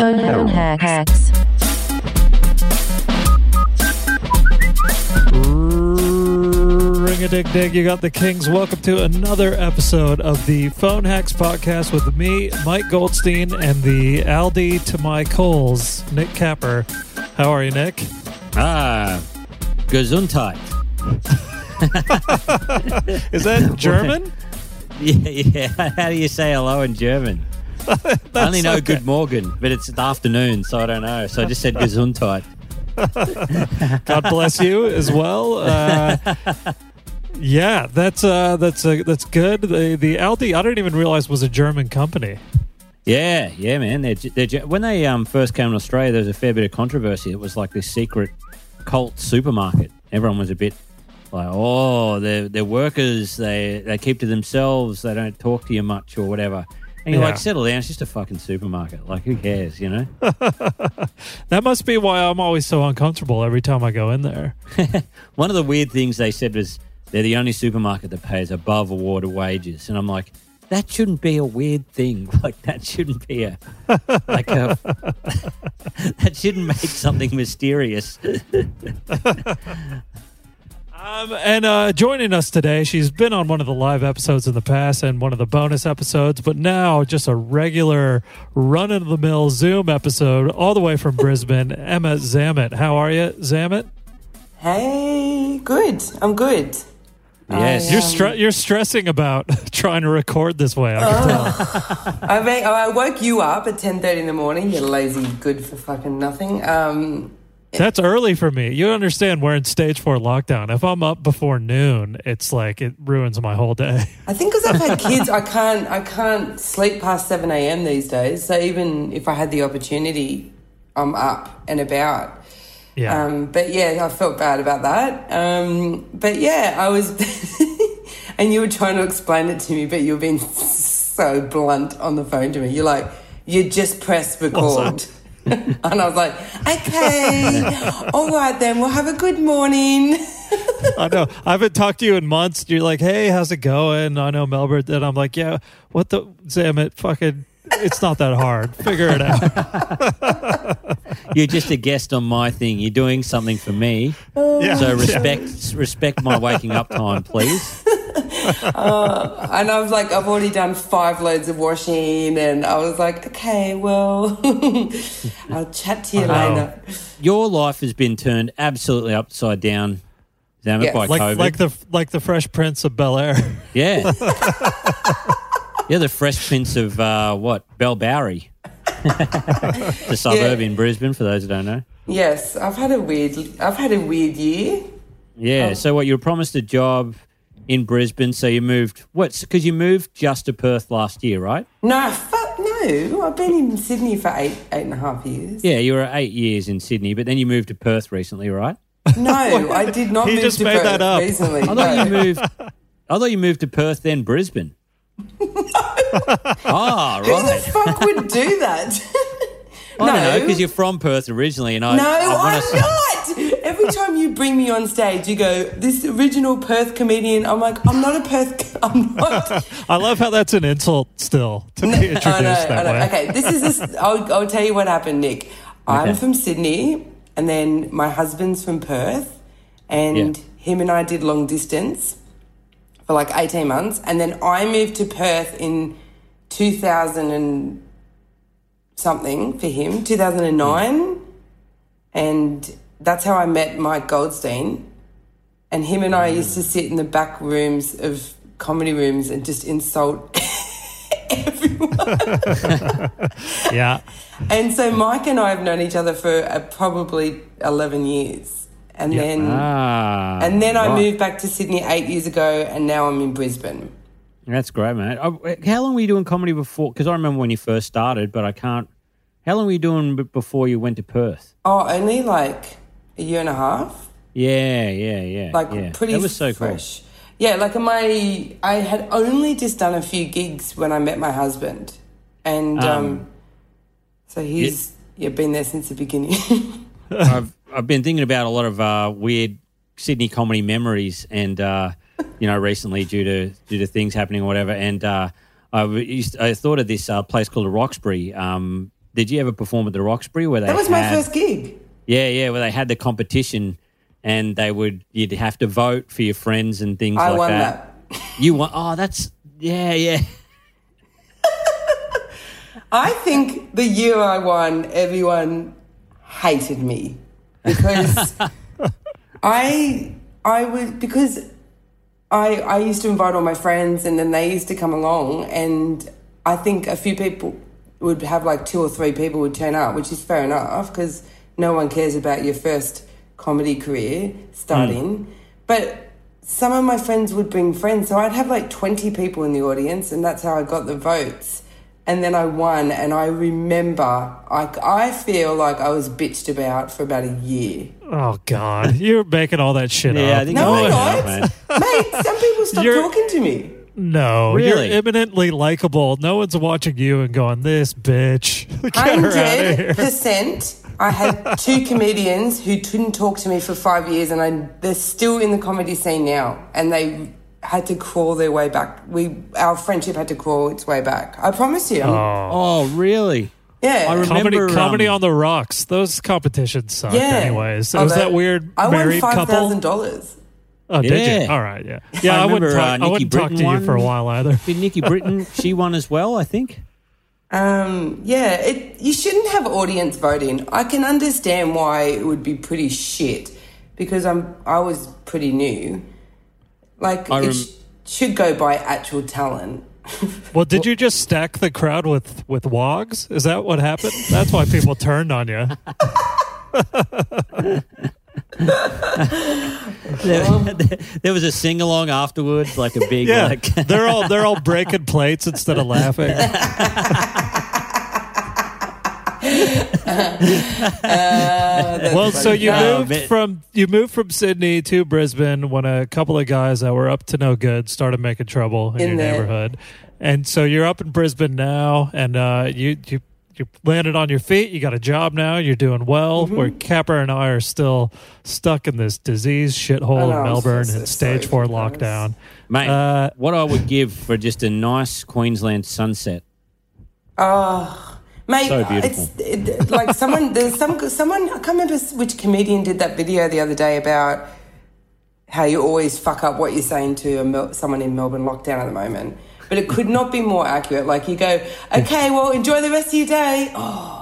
Phone hacks. Ring-a-dig-dig, you got the Kings. Welcome to another episode of the Phone Hacks Podcast with me, Mike Goldstein, and the Aldi to my Coles, Nick Capper. How are you, Nick? Gesundheit. Is that German? Yeah. How do you say hello in German? I only know okay. Good Morgen, but it's the afternoon, so I don't know. So I just said Gesundheit. God bless you as well. Yeah, that's good. The Aldi, I didn't even realize was a German company. Yeah, man. When they first came to Australia, there was a fair bit of controversy. It was like this secret cult supermarket. Everyone was a bit like, oh, they're workers. They keep to themselves. They don't talk to you much or whatever. And you're like, settle down. It's just a fucking supermarket. Like, who cares, you know? That must be why I'm always so uncomfortable every time I go in there. One of the weird things they said was they're the only supermarket that pays above award wages. And I'm like, that shouldn't be a weird thing. Like, that shouldn't be that shouldn't make something mysterious. And joining us today, she's been on one of the live episodes in the past and one of the bonus episodes, but now just a regular run-of-the-mill Zoom episode all the way from Brisbane, Emma Zammit. How are you, Zammit? Hey, good. I'm good. Yes. You're stressing about trying to record this way, I can tell. I woke you up at 10:30 in the morning, you lazy good for fucking nothing. That's early for me. You understand we're in stage 4 lockdown. If I'm up before noon, it's like it ruins my whole day. I think because I've had kids, I can't sleep past 7 a.m. these days. So even if I had the opportunity, I'm up and about. Yeah. But yeah, I felt bad about that. But yeah, I was, and you were trying to explain it to me, but you were being so blunt on the phone to me. You're like, you just press record. And I was like, okay, all right then, we'll have a good morning. I know. I haven't talked to you in months. You're like, hey, how's it going? I know Melbourne. And I'm like, yeah, what the, Zammit, fucking, it's not that hard. Figure it out. You're just a guest on my thing. You're doing something for me. Yeah. So respect my waking up time, please. And I was like, I've already done 5 loads of washing, and I was like, okay, well, I'll chat to you later. Your life has been turned absolutely upside down, Zammit, Yes. by COVID. Like the Fresh Prince of Bel-Air. Yeah. You're the Fresh Prince of, Bellbowrie. The suburb in Brisbane, for those who don't know. Yes, I've had a weird year. Yeah, so what, you were promised a job in Brisbane, so you moved, because you moved just to Perth last year, right? No, fuck no. I've been in Sydney for eight and a half years. Yeah, you were 8 years in Sydney, but then you moved to Perth recently, right? No, I did not He move just to made Perth that up. recently. I thought you moved to Perth, then Brisbane. Ah, Who right. the fuck would do that? I don't know, because you're from Perth originally, and I'm not. Every time you bring me on stage, you go, this original Perth comedian. I'm like, I'm not a Perth. I'm not. I love how that's an insult still to be introduced that way. Okay, I'll tell you what happened, Nick. I'm from Sydney, and then my husband's from Perth, and him and I did long distance for like 18 months, and then I moved to Perth in 2000 and something for him, 2009, and that's how I met Mike Goldstein. And him and I used to sit in the back rooms of comedy rooms and just insult everyone. Yeah. And so Mike and I have known each other for probably 11 years. And then I moved back to Sydney 8 years ago, and now I'm in Brisbane. That's great, mate. How long were you doing comedy before? Because I remember when you first started, but I can't. How long were you doing before you went to Perth? Oh, only like a year and a half. Yeah. Like pretty that was so fresh. Cool. Yeah, like I had only just done a few gigs when I met my husband. And so he's been there since the beginning. I've been thinking about a lot of weird Sydney comedy memories, and recently due to things happening or whatever. And I thought of this place called Roxbury Did you ever perform at the Roxbury where they That was my first gig. Yeah, where they had the competition and you'd have to vote for your friends and things I like won that. You won. Oh, that's yeah. I think the year I won, everyone hated me because I used to invite all my friends and then they used to come along, and I think a few people would have like 2 or 3 people would turn up, which is fair enough because no one cares about your first comedy career starting. But some of my friends would bring friends, so I'd have like 20 people in the audience, and that's how I got the votes. And then I won, and I remember I feel like I was bitched about for about a year. Oh, God. You're making all that shit up. I think No, you're I'm right, not. man. Mate, some people stopped talking to me. No, Really? you're eminently likable. No one's watching you and going, this bitch. Get her out of here. 100%. I had 2 comedians who didn't talk to me for 5 years, and they're still in the comedy scene now, and they had to crawl their way back. Our friendship had to crawl its way back. I promise you. Oh, really? Yeah. I remember Comedy on the Rocks. Those competitions sucked anyways. It was Although that weird I won married couple. $5,000. Oh, did Yeah. you? All right, yeah. Yeah, I remember, wouldn't talk Nikki to you Britton for a won. while either. Did Nikki Britton, she won as well, I think? You shouldn't have audience voting. I can understand why it would be pretty shit because I was pretty new. Like should go by actual talent. Well, did you just stack the crowd with wogs? Is that what happened? That's why people turned on you. There was a sing along afterwards, like a big they're all breaking plates instead of laughing. Well, so you moved from Sydney to Brisbane when a couple of guys that were up to no good started making trouble in your neighborhood, and so you're up in Brisbane now, and you landed on your feet. You got a job now. You're doing well. Mm-hmm. Where Capper and I are still stuck in this disease shithole in Melbourne and stage 4 lockdown. Mate, what I would give for just a nice Queensland sunset. Mate, So beautiful. Like someone, I can't remember which comedian did that video the other day about how you always fuck up what you're saying to someone in Melbourne lockdown at the moment. But it could not be more accurate. Like you go, okay, well, enjoy the rest of your day.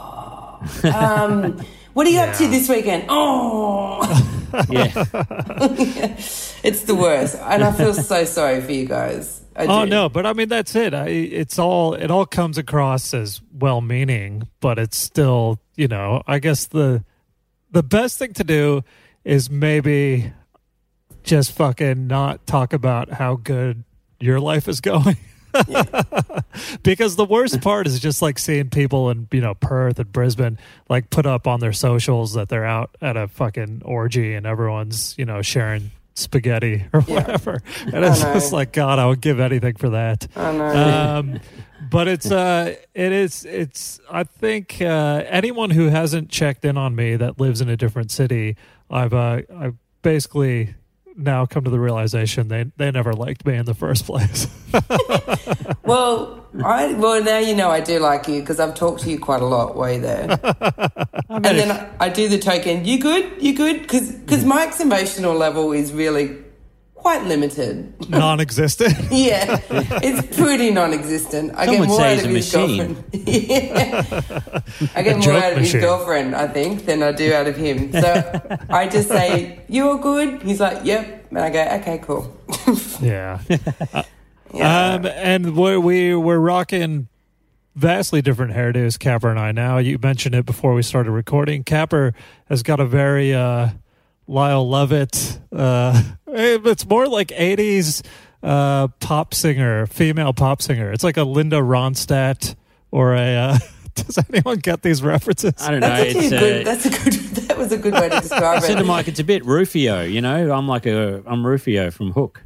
What are you up to this weekend? Yeah. It's the worst. And I feel so sorry for you guys. I do. Oh no, but I mean that's it. It all comes across as well-meaning, but it's still, I guess the best thing to do is maybe just fucking not talk about how good your life is going. Because the worst part is just like seeing people in Perth and Brisbane like put up on their socials that they're out at a fucking orgy and everyone's sharing spaghetti or whatever, and it's just like, God, I would give anything for that. I know. But it's I think anyone who hasn't checked in on me that lives in a different city, I've basically now come to the realization they never liked me in the first place. Well, now you know I do like you because I've talked to you quite a lot while you're there. And then I do the token, you good? Because Mike's emotional level is really quite limited. Non-existent. Yeah, it's pretty non-existent. I Some get would more say out of he's his a machine. girlfriend. Yeah. I get more out of his girlfriend, I think, than I do out of him. So I just say, you all good? He's like, yep. And I go, okay, cool. Yeah. Yeah. And we're rocking vastly different hairdos, Capper and I now. You mentioned it before we started recording. Capper has got a very Lyle Lovett, it's more like 80s pop singer, female pop singer. It's like a Linda Ronstadt or a does anyone get these references? I don't know. That was a good way to describe I it. said to Mike, it's a bit Rufio, I'm Rufio from Hook.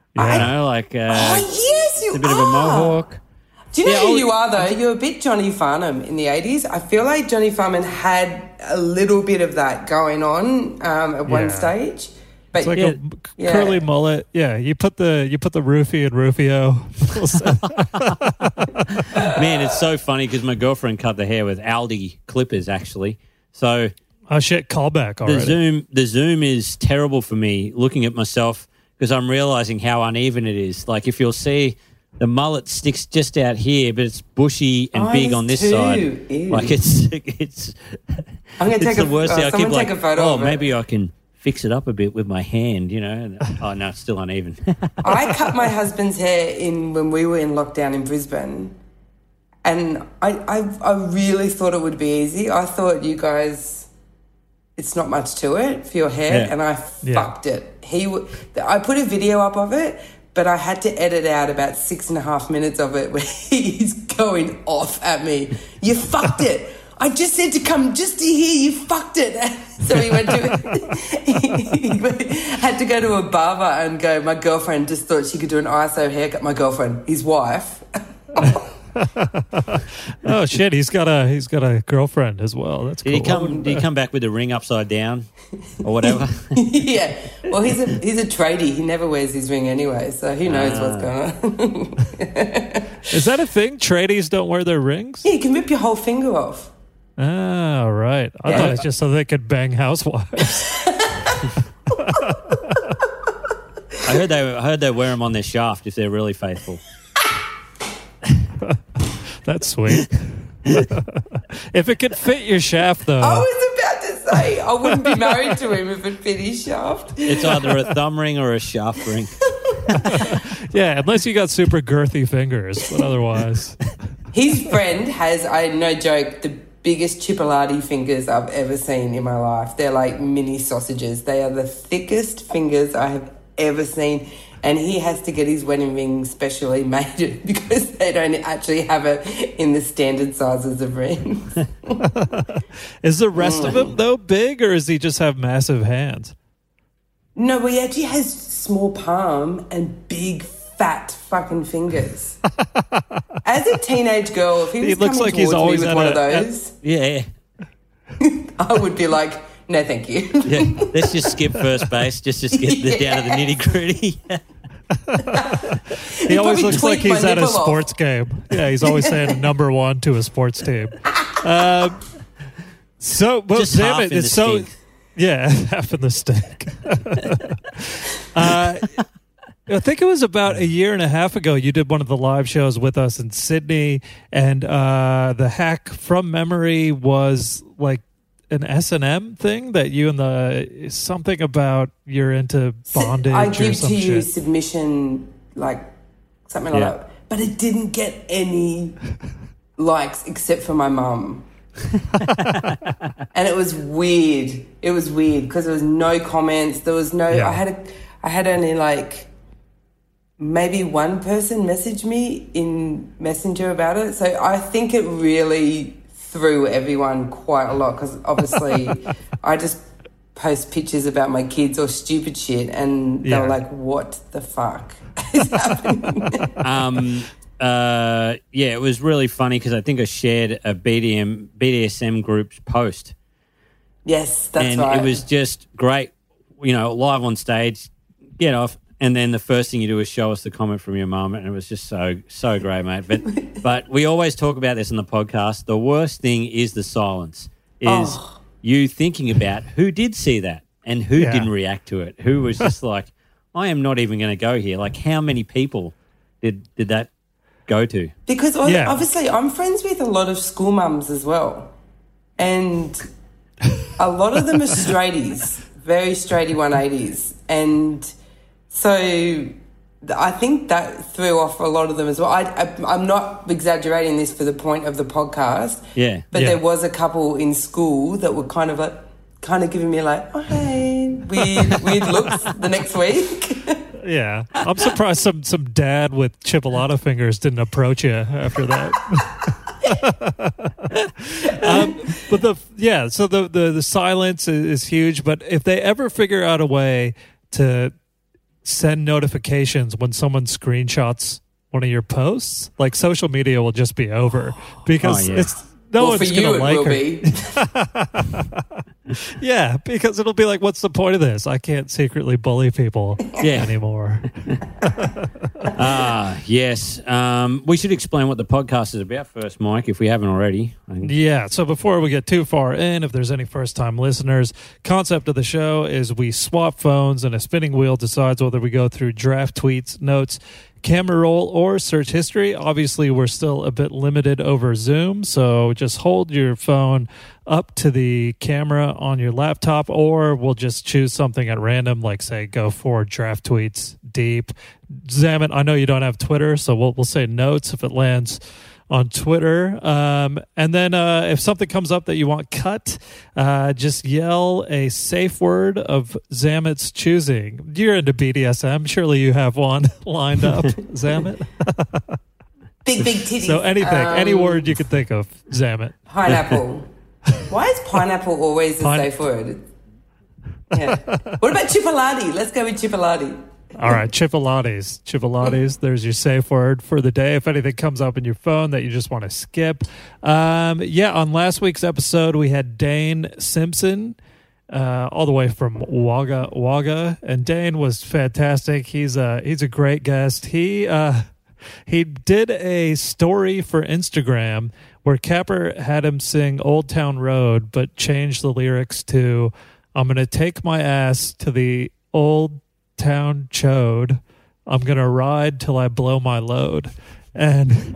Yes, you a bit are. of a mohawk. Do you know who you are, though? You're a bit Johnny Farnham in the 80s. I feel like Johnny Farnham had a little bit of that going on at one stage. But It's like yeah. a curly mullet. Yeah, you put the roofie and Rufio. Man, it's so funny because my girlfriend cut the hair with Aldi clippers, actually. So Oh shit! Callback already. the zoom is terrible for me looking at myself because I'm realizing how uneven it is. Like if you'll see, the mullet sticks just out here, but it's bushy and big on this side. Ew. Like it's I'm gonna take the worst thing. I keep someone like, take a photo of it. maybe I can fix it up a bit with my hand, And, oh no, it's still uneven. I cut my husband's hair when we were in lockdown in Brisbane, and I really thought it would be easy. I thought you guys, it's not much to it for your hair, and I fucked it. I put a video up of it, but I had to edit out about 6.5 minutes of it where he's going off at me. You fucked it. I just said to come just to hear you fucked it. So he went to he had to go to a barber and go, my girlfriend just thought she could do an ISO haircut. My girlfriend, his wife. Oh shit! He's got a girlfriend as well. That's cool. Did he come back with the ring upside down or whatever? Yeah. Well, he's a tradie. He never wears his ring anyway, so who knows what's going on. Is that a thing? Tradies don't wear their rings? Yeah, you can rip your whole finger off. Ah, right. I thought it's just so they could bang housewives. I heard they wear them on their shaft if they're really faithful. That's sweet. If it could fit your shaft, though. I was about to say I wouldn't be married to him if it fit his shaft. It's either a thumb ring or a shaft ring. Yeah, unless you got super girthy fingers, but otherwise. His friend has, no joke, the biggest chipolati fingers I've ever seen in my life. They're like mini sausages. They are the thickest fingers I have ever seen. And he has to get his wedding ring specially made because they don't actually have it in the standard sizes of rings. Is the rest of him, though, big, or does he just have massive hands? No, but he actually has small palm and big, fat fucking fingers. As a teenage girl, if he was looks coming like he's towards always me with at one a- of those, Yeah. I would be like, no, thank you. Yeah. Let's just skip first base just to get down to the nitty gritty. He always probably looks like tweaked my he's at a nipple off. sports game. Yeah, he's always saying number one to a sports team. So, but Just damn half it, in it's the so stink. yeah, half in the stink. I think it was about a year and a half ago. You did one of the live shows with us in Sydney, and the hack from memory was like an S&M thing that you and the something about you're into bondage I or give some to you shit. submission, like something like Yeah. that. But it didn't get any likes except for my mum. And it was weird. It was weird because there was no comments. There was no. Yeah. I had only like maybe one person message me in Messenger about it. So I think it really threw everyone quite a lot because obviously I just post pictures about my kids or stupid shit and they were like, what the fuck is happening? Yeah, it was really funny because I think I shared a BDSM group's post. Yes, that's and right. it was just great, live on stage, get off, and then the first thing you do is show us the comment from your mum, and it was just so great, mate. But we always talk about this on the podcast. The worst thing is the silence, is you thinking about who did see that and who didn't react to it, who was just like, I am not even going to go here. Like, how many people did that go to? Because obviously I'm friends with a lot of school mums as well. And a lot of them are straighties, very straighty 180s. And so I think that threw off a lot of them as well. I'm not exaggerating this for the point of the podcast. Yeah. But there was a couple in school that were kind of giving me like, oh, hey, weird looks the next week. Yeah, I'm surprised some dad with chipolata fingers didn't approach you after that. So the silence is huge. But if they ever figure out a way to send notifications when someone screenshots one of your posts, like social media will just be over because it's no well, one's for you going to it like will her. be. Yeah, because it'll be like, what's the point of this? I can't secretly bully people anymore. Yes. We should explain what the podcast is about first, Mike, if we haven't already. Yeah, so before we get too far in, if there's any first-time listeners, concept of the show is we swap phones and a spinning wheel decides whether we go through draft tweets, notes, camera roll, or search history. Obviously, we're still a bit limited over Zoom, so just hold your phone up to the camera on your laptop, or we'll just choose something at random, like, say, go for draft tweets deep. Zamet, I know you don't have Twitter, so we'll say notes if it lands on Twitter. And then if something comes up that you want cut, just yell a safe word of Zamet's choosing. You're into BDSM. Surely you have one lined up, Zamet. Big titties. So anything, any word you could think of, Zamet. Pineapple. Why is pineapple always a safe word? Yeah. What about chipolati? Let's go with chipolati. All right, Chipolates. There's your safe word for the day. If anything comes up in your phone that you just want to skip. On last week's episode, we had Dane Simpson, all the way from Wagga Wagga, and Dane was fantastic. He's a great guest. He did a story for Instagram where Capper had him sing Old Town Road, but changed the lyrics to, I'm going to take my ass to the old town chode. I'm going to ride till I blow my load. And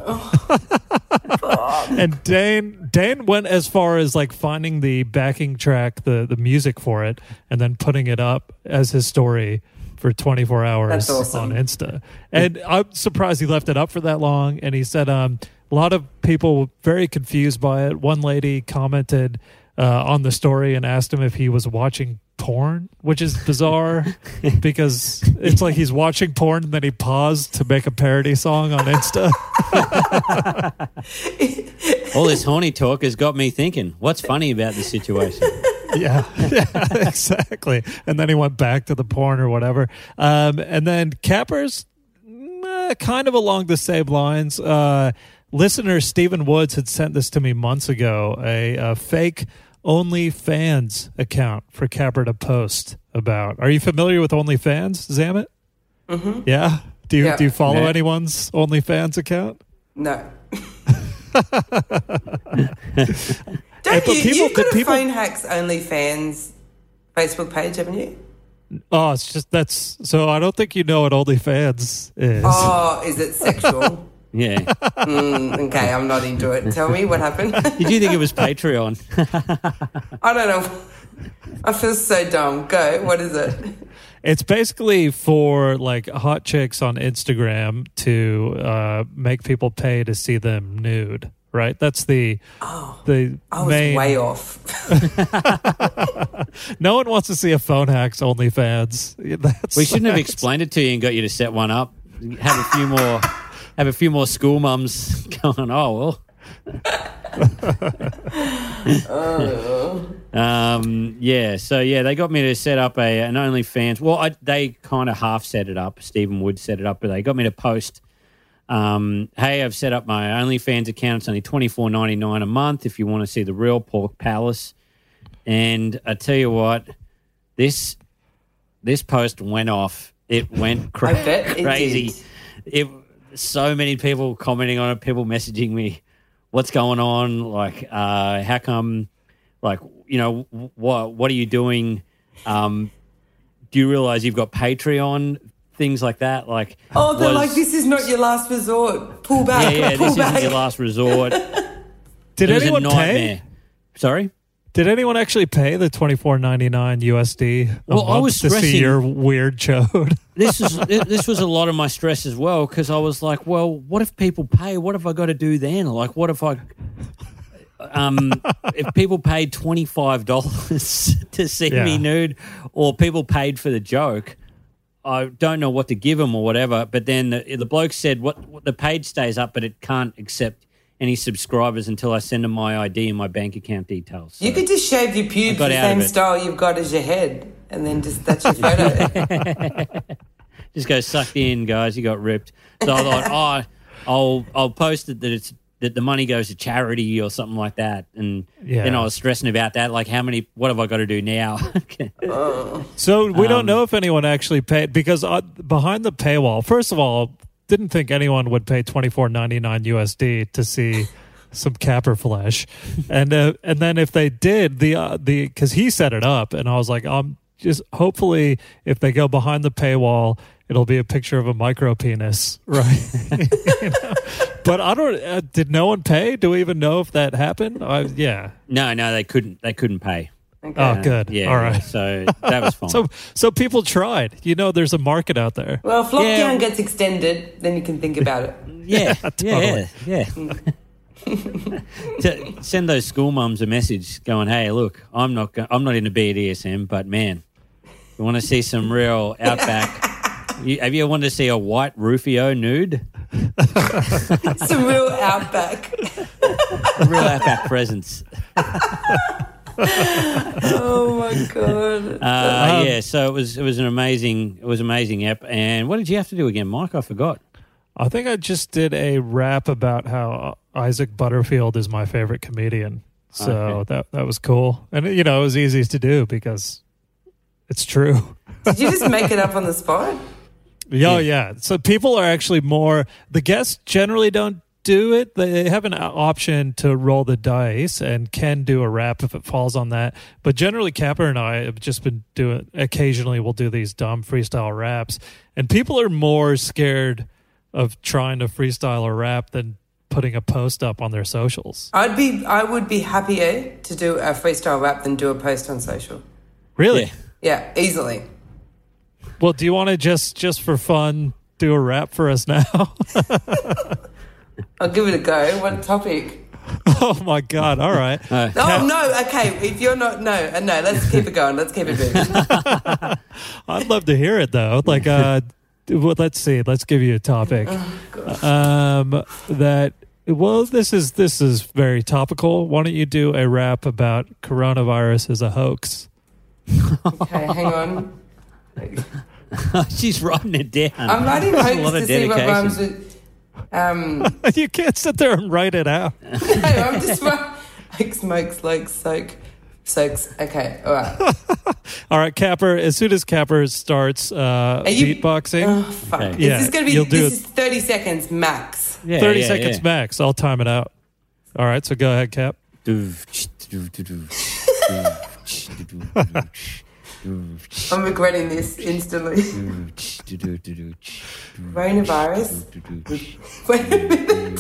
and Dane went as far as like finding the backing track, the music for it, and then putting it up as his story for 24 hours. That's awesome. On Insta. And I'm surprised he left it up for that long. And he said a lot of people were very confused by it. One lady commented on the story and asked him if he was watching porn, which is bizarre because it's like he's watching porn and then he paused to make a parody song on Insta. All this horny talk has got me thinking, what's funny about this situation? Yeah, exactly. And then he went back to the porn or whatever. And then Capper's kind of along the same lines. Listener Stephen Woods had sent this to me months ago, a fake OnlyFans account for Capper to post about. Are you familiar with OnlyFans, Zamet? Mm-hmm. Yeah? Do you follow anyone's OnlyFans account? No. You've got a Phone Hacks OnlyFans Facebook page, haven't you? Oh, it's just so I don't think you know what OnlyFans is. Oh, is it sexual? Yeah. Okay, I'm not into it. Tell me what happened. Did you think it was Patreon? I don't know. I feel so dumb. Go. What is it? It's basically for like hot chicks on Instagram to make people pay to see them nude. Right? That's the I was main... way off. No one wants to see a Phone Hacks OnlyFans. We shouldn't have explained it to you and got you to set one up. Have a few more school mums going, oh, well. They got me to set up an OnlyFans. Well, they kind of half set it up. Stephen Wood set it up, but they got me to post, hey, I've set up my OnlyFans account. It's only $24.99 a month if you want to see the real Pork Palace. And I tell you what, this post went off. It went crazy. So many people commenting on it, people messaging me, what's going on? Like, how come, like, you know, what are you doing? Do you realize you've got Patreon? Things like that. Like, they're like, this is not your last resort. Pull back. This isn't your last resort. Did anyone pay? Sorry? Did anyone actually pay the $24.99 USD I was to see your weird chode? This was a lot of my stress as well because I was like, well, what if people pay? What have I got to do then? Like, what if I if people paid $25 to see me nude, or people paid for the joke? I don't know what to give them or whatever. But then the bloke said, what the page stays up, but it can't accept any subscribers until I send them my ID and my bank account details. So you could just shave your pubes the same style you've got as your head, and then that's your photo. Just go sucked in, guys. You got ripped. So I thought, I'll post it that it's that the money goes to charity or something like that. And Yeah. then I was stressing about that. Like, what have I got to do now? So we don't know if anyone actually paid because behind the paywall, first of all, didn't think anyone would pay $24.99 USD to see some capper flesh, and then if they did, the because he set it up, and I was like, just hopefully if they go behind the paywall, it'll be a picture of a micro penis, right? You know? But I don't. Did no one pay? Do we even know if that happened? Yeah. No, they couldn't. They couldn't pay. Okay. Oh, good. Yeah. All right. So that was fine. So people tried. You know, there's a market out there. Well, if lockdown Yeah. gets extended, then you can think about it. Yeah, Totally. yeah. Send those school mums a message going, "Hey, look, I'm not into BDSM, but man, we want to see some real outback. Have you ever wanted to see a white Rufio nude? Some real outback. Real outback presence." Oh my god. Yeah, so it was an amazing app. And what did you have to do again, Mike? I forgot. I think I just did a rap about how Isaac Butterfield is my favorite comedian. So that was cool. And, you know, it was easy to do because it's true. Did you just make it up on the spot? Yeah. So people are actually the guests generally don't do it. They have an option to roll the dice and can do a rap if it falls on that. But generally, Capper and I have just been occasionally we'll do these dumb freestyle raps. And people are more scared of trying to freestyle a rap than putting a post up on their socials. I would be happier to do a freestyle rap than do a post on social. Really? Yeah, easily. Well, do you want to just for fun do a rap for us now? I'll give it a go. What topic? Oh my God! All right. No. Okay, if you're not, no. Let's keep it going. Let's keep it moving. I'd love to hear it though. Like, well, let's see. Let's give you a topic. This is very topical. Why don't you do a rap about coronavirus as a hoax? Okay, hang on. She's writing it down. I'm writing That's a hoax lot to of see what rhymes dedication. with. You can't sit there and write it out. No, I'm just like smokes like soaks. Okay, all right. All right, Capper. As soon as Capper starts beatboxing, Oh fuck! Okay. Yeah, Is this gonna be? you'll do This it. is 30 seconds max. Yeah, 30 yeah, seconds yeah. max. I'll time it out. All right, so go ahead, Cap. I'm regretting this instantly. Coronavirus. Wait a minute.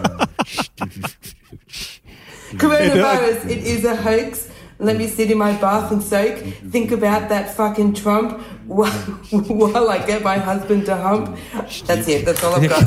Coronavirus. It is a hoax. Let me sit in my bath and soak. Think about that fucking Trump while I get my husband to hump. That's it. That's all I've got.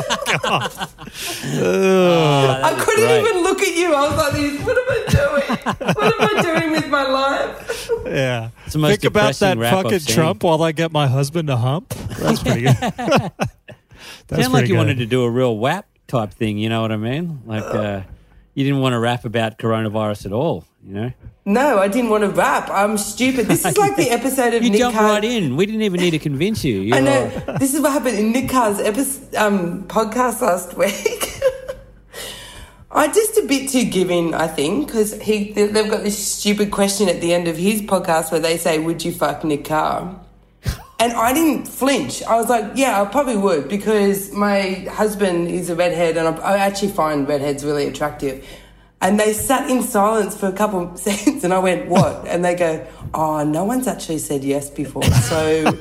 I couldn't even look at you. I was like, what am I doing? What am I doing with my life? Yeah. It's the most Think about depressing that rap I've fucking seen. Trump while I get my husband to hump. That's pretty good. Sound like you wanted to do a real WAP type thing, you know what I mean? Like you didn't want to rap about coronavirus at all, you know? No, I didn't want to rap. I'm stupid. This is like the episode of You Nick jumped Carr. right in. We didn't even need to convince you. You I were- know. This is what happened in Nick Carr's podcast last week. I'm just a bit too giving, I think, because they've got this stupid question at the end of his podcast where they say, "Would you fuck Nick Carr?" And I didn't flinch. I was like, "Yeah, I probably would," because my husband is a redhead, and I actually find redheads really attractive. And they sat in silence for a couple of seconds, and I went, "What?" And they go, "Oh, no one's actually said yes before." So,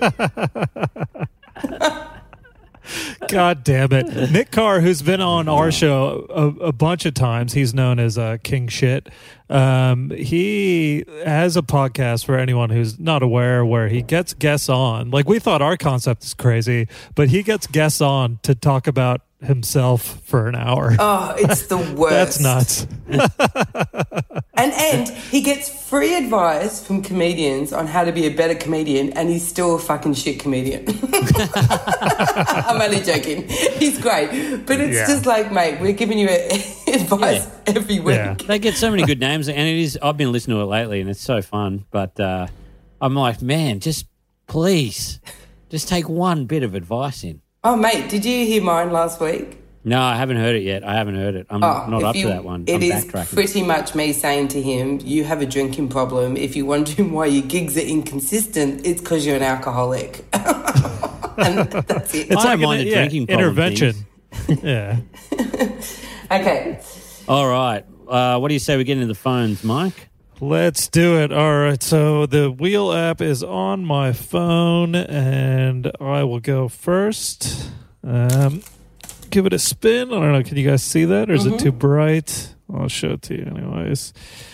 God damn it. Nick Carr, who's been on our show a bunch of times, he's known as King Shit. He has a podcast for anyone who's not aware where he gets guests on. Like, we thought our concept is crazy, but he gets guests on to talk about himself for an hour. oh, it's the worst. That's nuts. And he gets free advice from comedians on how to be a better comedian, and he's still a fucking shit comedian. I'm only joking. He's great. But it's just like, mate, we're giving you advice every week. Yeah. They get so many good names, and it is. I've been listening to it lately, and it's so fun. But I'm like, man, just please, just take one bit of advice in. Oh, mate, did you hear mine last week? No, I haven't heard it yet. I haven't heard it. I'm not up to that one. It I'm is backtracking. pretty much me saying to him, you have a drinking problem. If you're wondering why your gigs are inconsistent, it's because you're an alcoholic. And that's it. I don't mind the drinking problem intervention. things. Yeah. Okay. All right. What do you say we get into the phones, Mike? Let's do it. All right. So the Wheel app is on my phone, and I will go first. Give it a spin. I don't know. Can you guys see that, or is it too bright? I'll show it to you anyways.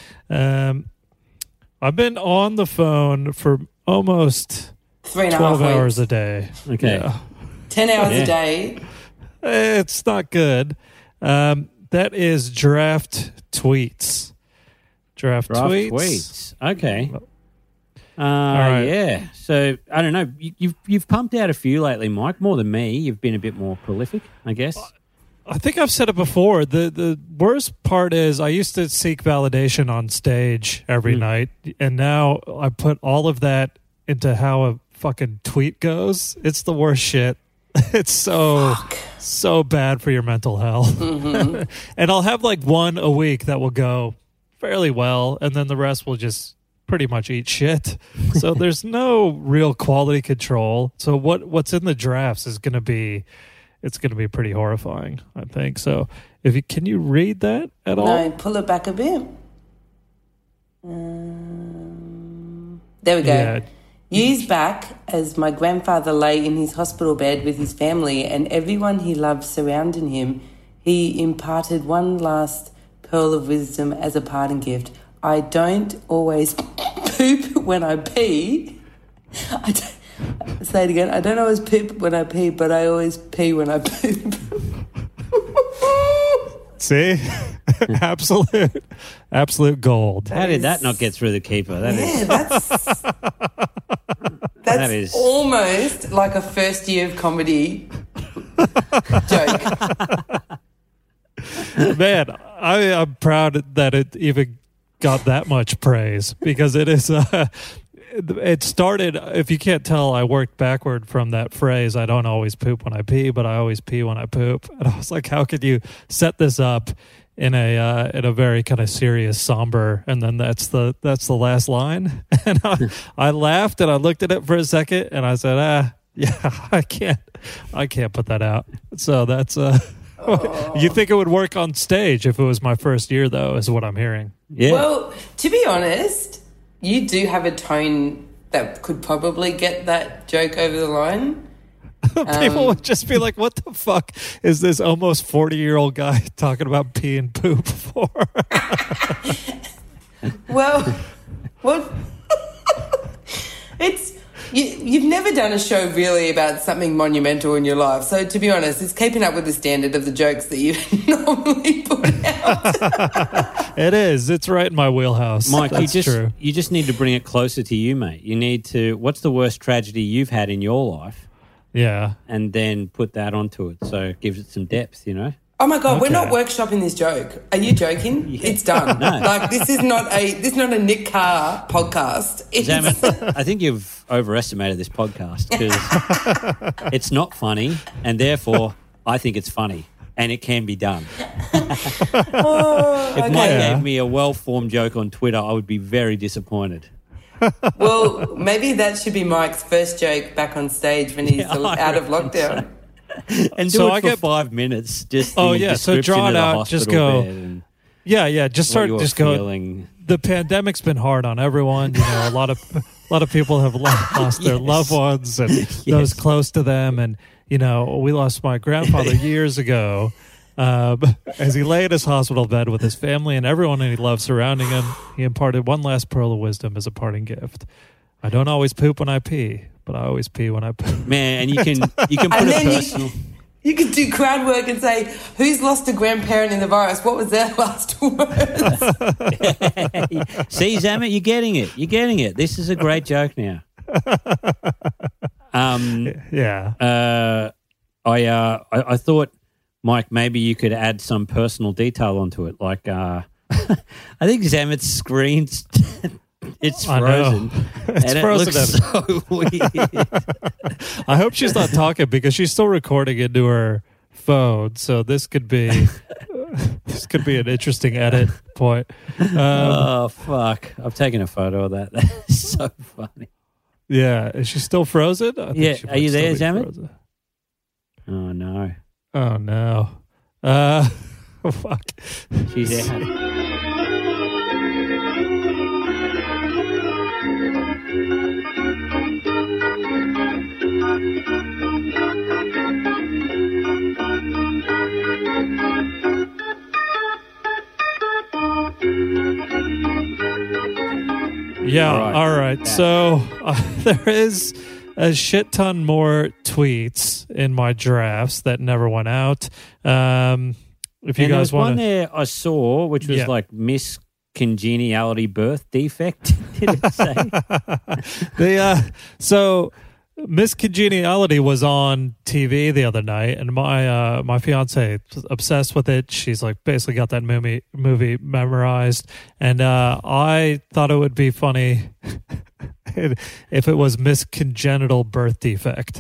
I've been on the phone for almost 3.5 12 weeks. hours a day. Okay. Yeah. 10 hours a day. It's not good. That is Draft Tweets. Draft tweets. Okay. right. Yeah. So I don't know. You've pumped out a few lately, Mike. More than me. You've been a bit more prolific, I guess. I think I've said it before. The worst part is I used to seek validation on stage every night, and now I put all of that into how a fucking tweet goes. It's the worst shit. It's so bad for your mental health. And I'll have like one a week that will go fairly well, and then the rest will just pretty much eat shit. So there's no real quality control. So what's in the drafts is going to be pretty horrifying, I think. So can you read that at all? No, pull it back a bit. There we go. Yeah. Years back, as my grandfather lay in his hospital bed with his family and everyone he loved surrounding him, he imparted one last pearl of wisdom as a parting gift. I don't always poop when I pee. Say it again. I don't always poop when I pee, but I always pee when I poop. See? absolute gold. How did that not get through the keeper? That's is almost like a first year of comedy joke. Man, I'm proud that it even got that much praise, because it is it started, if you can't tell, I worked backward from that phrase, I don't always poop when I pee, but I always pee when I poop. And I was like, how could you set this up in a very kind of serious, somber, and then that's the last line? And I laughed and I looked at it for a second and I said, yeah, I can't put that out. So that's you think it would work on stage if it was my first year, though, is what I'm hearing. Yeah. Well, to be honest, you do have a tone that could probably get that joke over the line. People would just be like, what the fuck is this almost 40-year-old guy talking about pee and poop for? Well, it's... You've never done a show really about something monumental in your life. So, to be honest, it's keeping up with the standard of the jokes that you normally put out. It is. It's right in my wheelhouse. Mike, That's true. You just need to bring it closer to you, mate. You need to... What's the worst tragedy you've had in your life? Yeah. And then put that onto it, so it gives it some depth, you know? Oh my God, Okay. We're not workshopping this joke. Are you joking? Yeah. It's done. No. Like, this is not a Nick Carr podcast. It's, Damn it. I think you've overestimated this podcast, because it's not funny, and therefore I think it's funny, and it can be done. If Mike gave me a well-formed joke on Twitter, I would be very disappointed. Well, maybe that should be Mike's first joke back on stage when he's out of lockdown. And do So it I for get- 5 minutes. Just Oh, the yeah, so description draw of it the out, just hospital go- bed and Yeah, just what you were go. feeling. The pandemic's been hard on everyone. You know, a lot of people have lost their Yes. loved ones and those close to them. And, you know, we lost my grandfather years ago as he lay in his hospital bed with his family and everyone he loved surrounding him. He imparted one last pearl of wisdom as a parting gift. I don't always poop when I pee, but I always pee when I poop. Man, and you can put And a then personal... you could do crowd work and say, who's lost a grandparent in the virus? What was their last words? See, Zamet, you're getting it. You're getting it. This is a great joke now. Yeah. I thought, Mike, maybe you could add some personal detail onto it. Like, I think Zamet's screen's it's I know. frozen. It's and frozen. It looks so weird. I hope she's not talking because she's still recording into her phone, so this could be this could be an interesting edit point. Oh fuck! I've taken a photo of that. That's so funny. Yeah, is she still frozen? I think Yeah, she are might you there, still be Zamet? frozen. Oh no, Oh no. Fuck. she's out. Yeah, all right. Yeah. So there is a shit ton more tweets in my drafts that never went out. If you And there guys was one want to, there I saw, which was Yeah. like Miss Congeniality Birth Defect. Did it say? so Miss Congeniality was on TV the other night, and my fiance is obsessed with it. She's like basically got that movie memorized, and I thought it would be funny if it was Miss Congenital Birth Defect.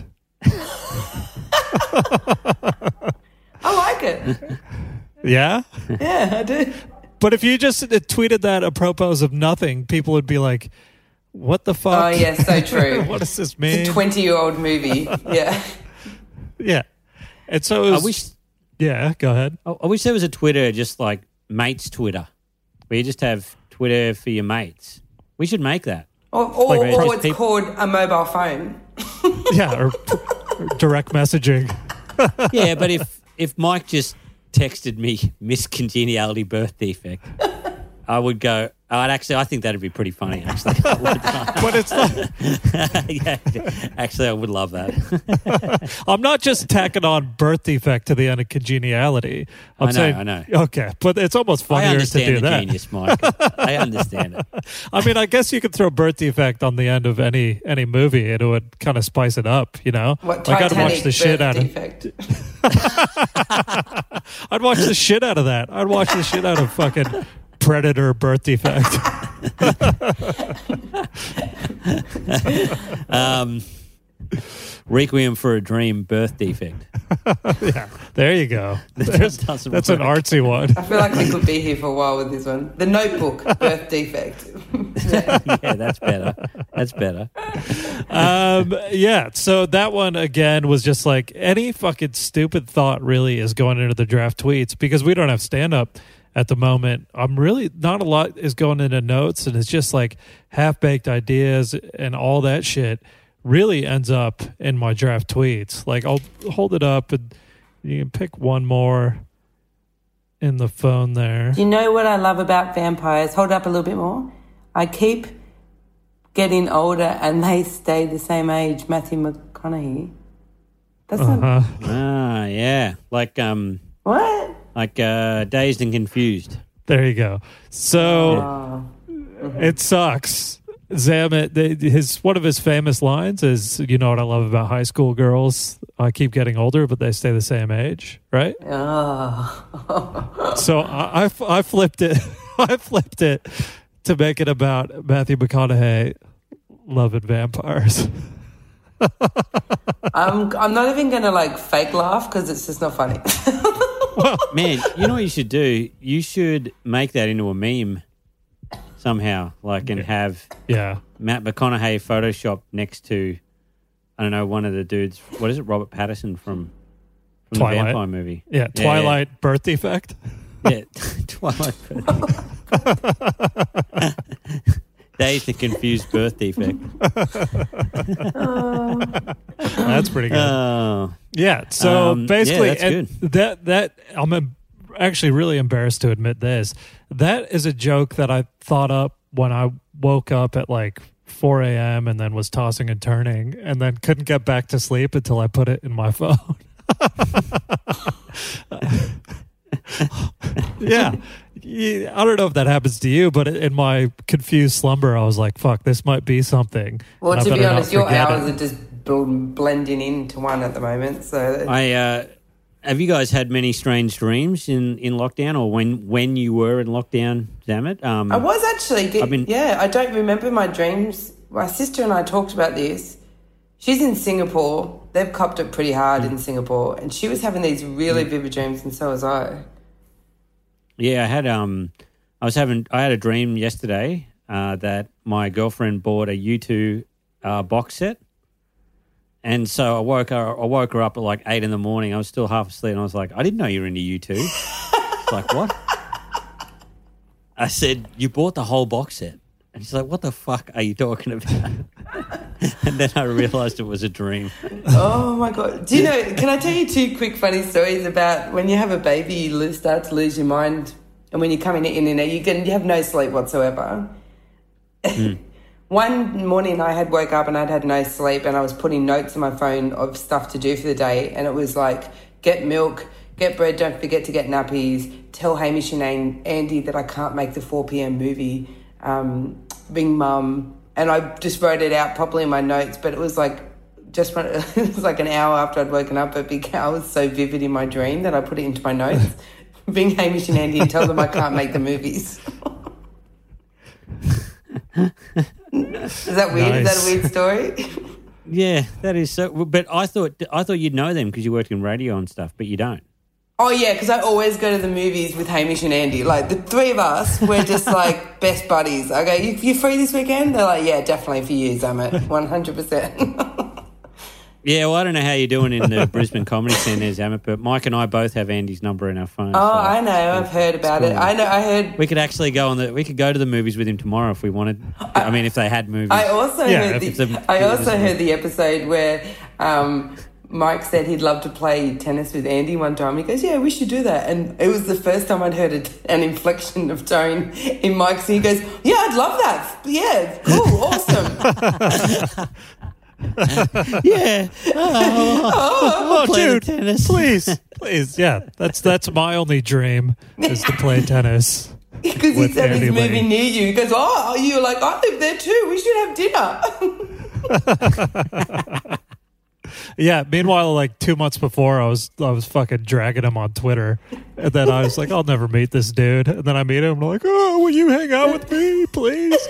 I like it. Yeah, Yeah, I do. but if you just tweeted that apropos of nothing, people would be like, "What the fuck?" Oh, yeah, so true. What does this It's mean? a 20-year-old movie. Yeah. Yeah, and so it was, I wish. Yeah, go ahead. I wish there was a Twitter just like mates Twitter, where you just have Twitter for your mates. We should make that. Or Like, it's people- called a mobile phone. Yeah, or direct messaging. Yeah, but if Mike just texted me Miss Congeniality Birth Defect, I would go. I think that'd be pretty funny. Actually, But it's not, yeah, actually, I would love that. I'm not just tacking on birth defect to the end of congeniality. I'm I know, saying, I know. Okay, but it's almost I funnier to understand do the that. genius, Mike. I understand it. I mean, I guess you could throw birth defect on the end of any movie, and it would kind of spice it up, you know. What, Like, Titanic I'd watch the shit out of. defect. I'd watch the shit out of that. I'd watch the shit out of fucking Predator birth defect. Requiem for a Dream Birth Defect. Yeah, there you go. That doesn't That's an work. artsy one. I feel like we could be here for a while with this one. The Notebook, birth defect. Yeah. Yeah, that's better. That's better. Yeah, so that one again was just like any fucking stupid thought really is going into the draft tweets because we don't have stand up at the moment. I'm really not a lot is going into notes, and it's just like half baked ideas and all that shit really ends up in my draft tweets. Like I'll hold it up and you can pick one more in the phone there. You know what I love about vampires? Hold up a little bit more. I keep getting older and they stay the same age. Matthew McConaughey. That's not... Ah, yeah. Like What? Dazed and Confused. There you go. So Oh. it sucks. Zamet, one of his famous lines is, "You know what I love about high school girls? I keep getting older, but they stay the same age." Right? Oh. So I flipped it. I flipped it to make it about Matthew McConaughey loving vampires. I'm not even going to like fake laugh because it's just not funny. Man, you know what you should do? You should make that into a meme somehow, like, and have Yeah. Matt McConaughey Photoshop next to, I don't know, one of the dudes. What is it? Robert Pattinson from the Twilight. vampire movie. Yeah. Twilight birth defect. Yeah, Twilight. Dazed and Confused Birth Defect. That's pretty good. Oh, Yeah. So basically, yeah, that's and that I'm actually really embarrassed to admit this. That is a joke that I thought up when I woke up at like 4 a.m. and then was tossing and turning and then couldn't get back to sleep until I put it in my phone. Yeah. I don't know if that happens to you, but in my confused slumber, I was like, fuck, this might be something. Well, And I to be better not honest, your forget hours it. are just blending into one at the moment. So have you guys had many strange dreams in lockdown, or when you were in lockdown, Zamet? I was actually, I don't remember my dreams. My sister and I talked about this. She's in Singapore they've copped it pretty hard in Singapore. And she was having these really vivid dreams, and so was I. Yeah, I had a dream yesterday that my girlfriend bought a U2 box set. And so I woke her up at like 8 a.m. I was still half asleep, and I was like, I didn't know you were into U2. It's like, what? I said, you bought the whole box set. And she's like, what the fuck are you talking about? And then I realised it was a dream. Oh, my God. Do you know, can I tell you 2 quick funny stories about when you have a baby, you start to lose your mind, and when you're coming in and out, you have no sleep whatsoever. One morning I had woke up and I'd had no sleep, and I was putting notes on my phone of stuff to do for the day, and it was like, get milk, get bread, don't forget to get nappies, tell Hamish and Andy that I can't make the 4 p.m. movie, being mum. And I just wrote it out properly in my notes, but it was like it was like an hour after I'd woken up. I was so vivid in my dream that I put it into my notes. Being Hamish and Andy and tell them I can't make the movies. Is that weird? Nice. Is that a weird story? Yeah, that is so. But I thought you'd know them because you worked in radio and stuff, but you don't. Oh, yeah, because I always go to the movies with Hamish and Andy. Like, the 3 of us, we're just, like, best buddies. Okay, you free this weekend? They're like, yeah, definitely for you, Zamet, 100%. Yeah, well, I don't know how you're doing in the Brisbane Comedy Centre, Zamet, but Mike and I both have Andy's number in our phone. Oh, so I know. I've heard about it. I heard... We could actually we could go to the movies with him tomorrow if we wanted. I mean, if they had movies. I also heard the episode where... Mike said he'd love to play tennis with Andy one time. He goes, yeah, we should do that. And it was the first time I'd heard an inflection of tone in Mike's. And he goes, yeah, I'd love that. Yeah, cool, awesome. Yeah. Oh, dude, tennis. please. Yeah, that's my only dream is to play tennis. Because he said he's moving near you. He goes, oh, you're like, I live there too. We should have dinner. Yeah. Meanwhile, like 2 months before, I was fucking dragging him on Twitter, and then I was like, I'll never meet this dude. And then I meet him, and I'm like, oh, will you hang out with me, please?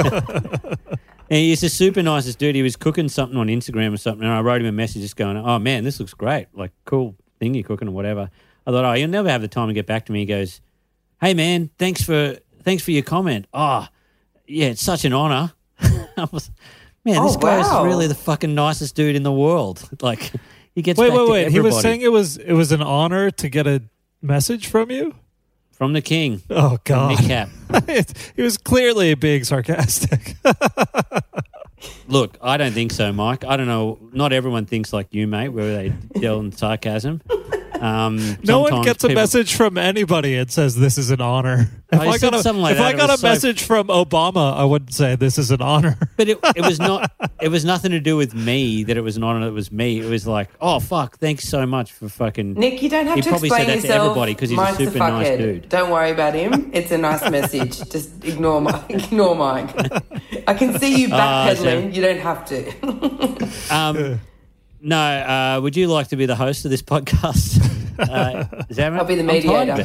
And he's a super nicest dude. He was cooking something on Instagram or something, and I wrote him a message just going, oh man, this looks great, like cool thing you're cooking or whatever. I thought, oh, you'll never have the time to get back to me. He goes, hey man, thanks for your comment. Oh, yeah, it's such an honor. I was. Man, this guy is really the fucking nicest dude in the world. Like, he gets back to everybody. He was saying it was an honor to get a message from you? From the king. Oh, God. Nick Cap. He was clearly being sarcastic. Look, I don't think so, Mike. I don't know. Not everyone thinks like you, mate, where they deal in sarcasm. No one gets a message from anybody and says this is an honor. If I got a message from Obama, I would say this is an honor. But it was not. It was nothing to do with me that it was an honor. It was me. It was like, oh fuck, thanks so much for fucking. Nick, you don't have to explain yourself. He probably said that to everybody because he's Mike's a super nice dude. Don't worry about him. It's a nice message. Just ignore Mike. I can see you backpedaling. You don't have to. No, would you like to be the host of this podcast? I'll be the mediator.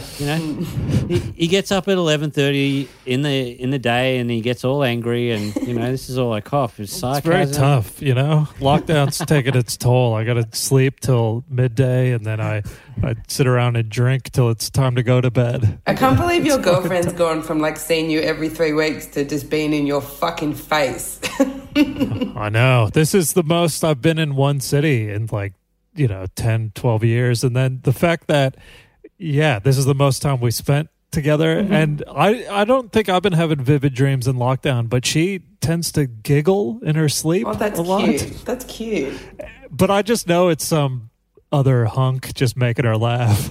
He gets up at 11:30 in the day, and he gets all angry, and this is all like it's sarcasm. It's very tough, Lockdown's taking its toll. I got to sleep till midday, and then I sit around and drink till it's time to go to bed. I can't believe your girlfriend's gone from like seeing you every 3 weeks to just being in your fucking face. I know. This is the most I've been in one city in 10, 12 years. And then the fact that, this is the most time we spent together. Mm-hmm. And I don't think I've been having vivid dreams in lockdown, but she tends to giggle in her sleep a lot. That's cute. But I just know it's some other hunk just making her laugh.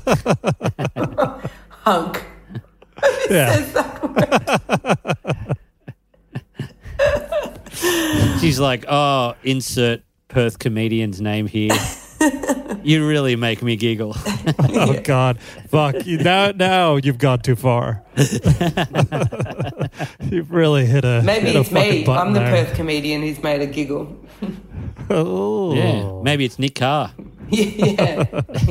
Hunk. Yeah. She's like, oh, insert Perth comedian's name here. You really make me giggle. Oh, God. Fuck. Now you've gone too far. You've really hit a Maybe it's me. I'm the there. Perth comedian who's made a giggle. Oh. Yeah. Maybe it's Nick Carr. Yeah.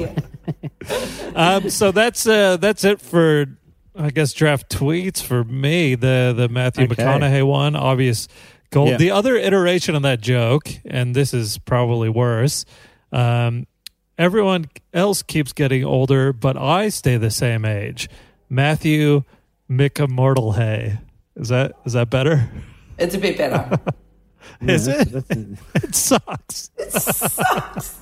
So that's it for, I guess, draft tweets for me. The Matthew McConaughey one, obvious Gold. Yeah. The other iteration of that joke, and this is probably worse. Everyone else keeps getting older, but I stay the same age. Matthew McImmortalhay. Is that better? It's a bit better. Is it? It sucks. It sucks.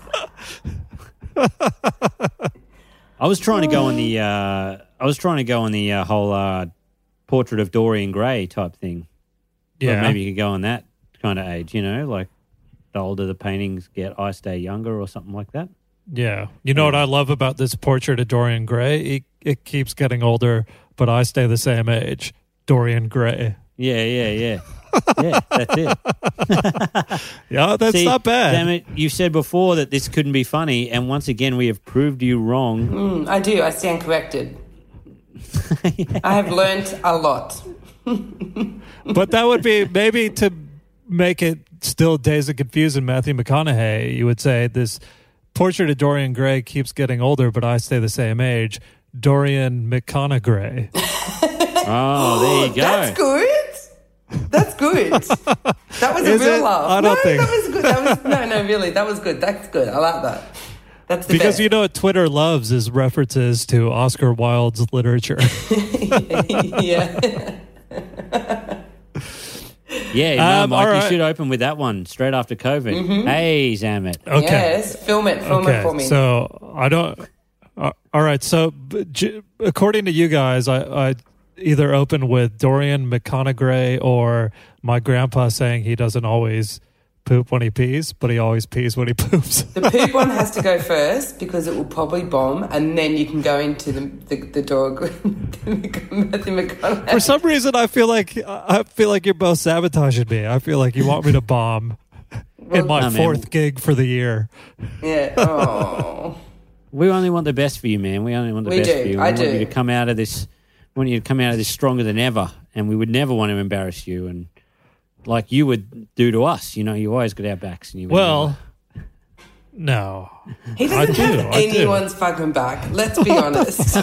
I was trying to go on the whole portrait of Dorian Gray type thing. Yeah. But maybe you could go on that kind of age, like the older the paintings get, I stay younger or something like that. Yeah. You know what I love about this portrait of Dorian Gray? It keeps getting older, but I stay the same age. Dorian Gray. Yeah. Yeah, that's it. Yeah, that's not bad. Damn it, you said before that this couldn't be funny, and once again we have proved you wrong. I do. I stand corrected. I have learnt a lot. But that would be maybe to make it still Dazed and Confused and Matthew McConaughey, you would say this portrait of Dorian Gray keeps getting older, but I stay the same age. Dorian McConaughey. Oh, there you go. That's good. That's good. That was Is a real it? laugh. I don't think. That was good. No, really. That was good. That's good. I like that. That's the Because best. you know what Twitter loves is references to Oscar Wilde's literature. Yeah. Yeah, no, Mike, all right. you should open with that one straight after COVID. Mm-hmm. Hey, Zamet. Okay. Yes. Film it for me. So I don't. All right. So according to you guys, I either open with Dorian McConaughey or my grandpa saying he doesn't always poop when he pees, but he always pees when he poops. The poop one has to go first because it will probably bomb, and then you can go into the dog. Matthew McConaughey. For some reason, I feel like you're both sabotaging me. I feel like you want me to bomb in my no, man. fourth gig for the year. Yeah. Oh. We only want the best for you, man. We only want the We best do. for you. I We do. want you to come out of this. We want you to come out of this stronger than ever, and we would never want to embarrass you. And like you would do to us, you always got our backs. And you would Well, no. He doesn't do, have I do. anyone's fucking back. Let's be honest.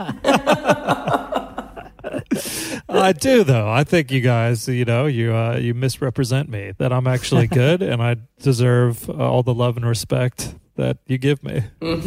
I do, though. I think you guys, you misrepresent me, that I'm actually good and I deserve all the love and respect that you give me.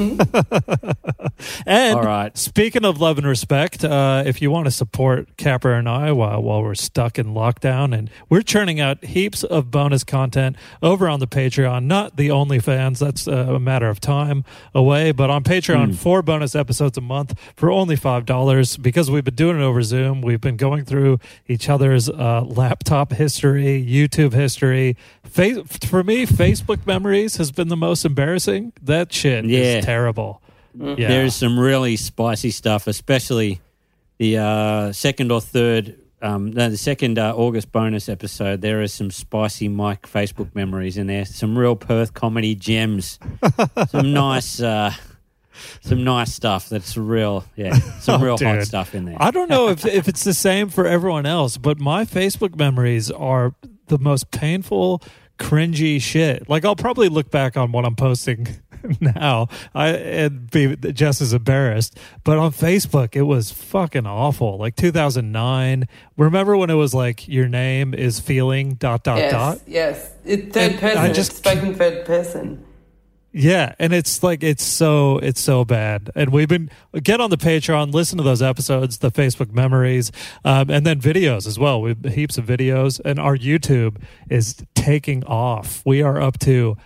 And All right. speaking of love and respect, if you want to support Capper and I while we're stuck in lockdown, and we're churning out heaps of bonus content over on the Patreon, not the OnlyFans, that's a matter of time away, but on Patreon, 4 bonus episodes a month for only $5. Because we've been doing it over Zoom, we've been going through each other's laptop history, YouTube history. For me, Facebook memories has been the most embarrassing. That shit is terrible. Yeah. There's some really spicy stuff, especially the second or third, the second August bonus episode. There is some spicy Mike Facebook memories in there. Some real Perth comedy gems. Some nice stuff. That's real. Yeah, some real hot dude. stuff in there. I don't know if it's the same for everyone else, but my Facebook memories are the most painful, cringy shit. Like, I'll probably look back on what I'm posting now and be just as embarrassed. But on Facebook, it was fucking awful. Like 2009. Remember when it was like, your name is feeling ... Yes. It's third person. It's spoken third person. Yeah, and it's like it's so bad. And we've been get on the Patreon, listen to those episodes, the Facebook memories, and then videos as well. We've heaps of videos, and our YouTube is taking off. We are up to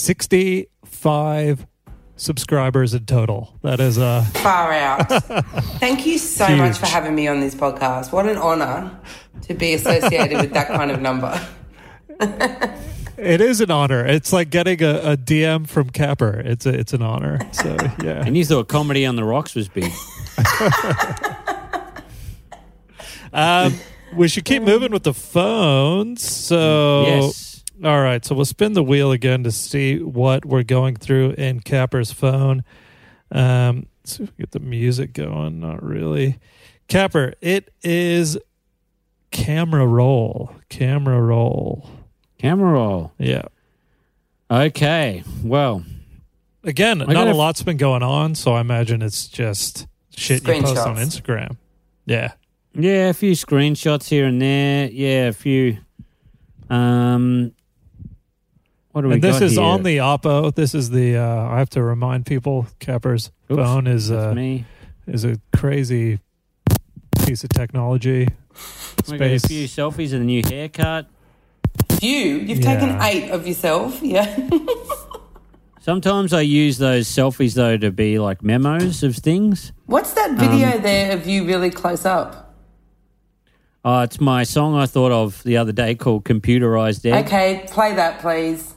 65 subscribers in total. That is Far out. Thank you so Huge. much for having me on this podcast. What an honor to be associated with that kind of number. it is an honor. It's like getting a DM from Capper. It's an honor. So yeah. And you thought Comedy on the Rocks was big. We should keep moving with the phones. So Yes. All right, so we'll spin the wheel again to see what we're going through in Capper's phone. So we get the music going. Not really. Capper, it is camera roll. Camera roll. Camera roll. Yeah. Okay. Well, Again, not gotta a lot's been going on, so I imagine it's just shit you post on Screenshots. Instagram. Yeah. yeah, a few screenshots here and there. Yeah, a few What do we And this got is here? on the Oppo. This is the. I have to remind people, Capper's phone is me. a crazy piece of technology. We got a few selfies of the new haircut. You've taken 8 of yourself, yeah. Sometimes I use those selfies, though, to be like memos of things. What's that video there of you really close up? Oh, it's my song I thought of the other day called Computerized Egg. Okay, play that, please.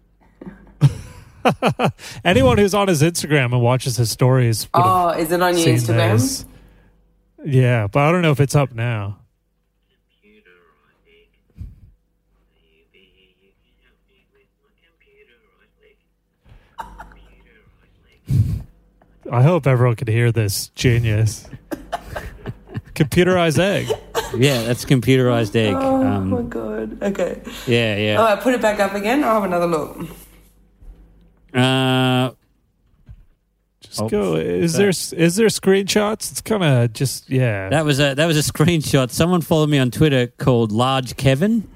Anyone who's on his Instagram and watches his stories. Oh, is it on your seen Instagram? this. Yeah, but I don't know if it's up now. I hope everyone could hear this genius. Computerized egg. Yeah, that's Computerized Egg. Oh, my God. Okay. Yeah. All right, put it back up again. I'll have another look. Just go. Is there screenshots? It's kind of just That was a screenshot. Someone followed me on Twitter called Large Kevin.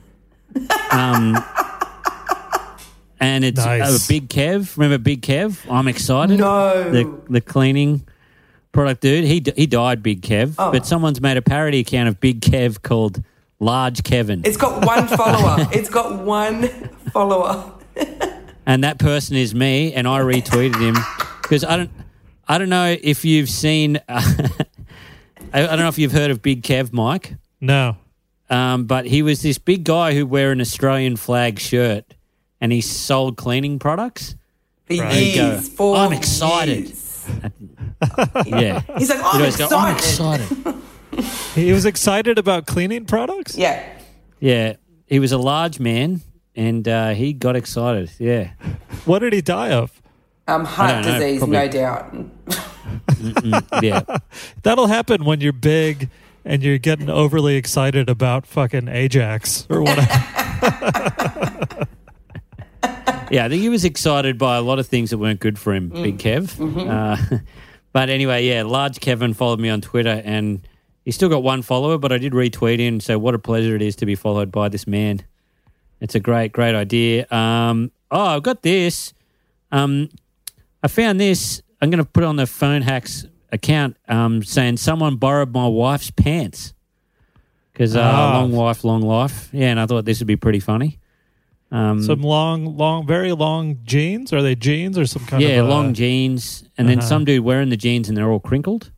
And it's Nice. Big Kev. Remember Big Kev? I'm excited. No. The cleaning product dude. He died, Big Kev. Oh. But someone's made a parody account of Big Kev called Large Kevin. It's got one follower. It's got one follower. And that person is me, and I retweeted him because I don't know if you've seen. I don't know if you've heard of Big Kev, Mike. no. But he was this big guy who wore an Australian flag shirt, and he sold cleaning products. For Right. years. For I'm excited. years. Yeah, He's like, He I'm always excited. go, I'm excited. He was excited about cleaning products. Yeah. Yeah, he was a large man, and he got excited. Yeah, What did he die of? Heart don't know, disease, probably- no doubt. yeah. That'll happen when you're big and you're getting overly excited about fucking Ajax or whatever. Yeah, I think he was excited by a lot of things that weren't good for him, Big Kev. But anyway, yeah, Large Kevin followed me on Twitter, and he's still got one follower, but I did retweet him, so what a pleasure it is to be followed by this man. It's a great idea. I've got this. I found this. I'm going to put it on the Phone Hacks account saying someone borrowed my wife's pants. Because long wife, long life. Yeah, and I thought this would be pretty funny. Some long, very long jeans. Are they jeans or some kind of? Yeah, long jeans, and then some dude wearing the jeans, and they're all crinkled.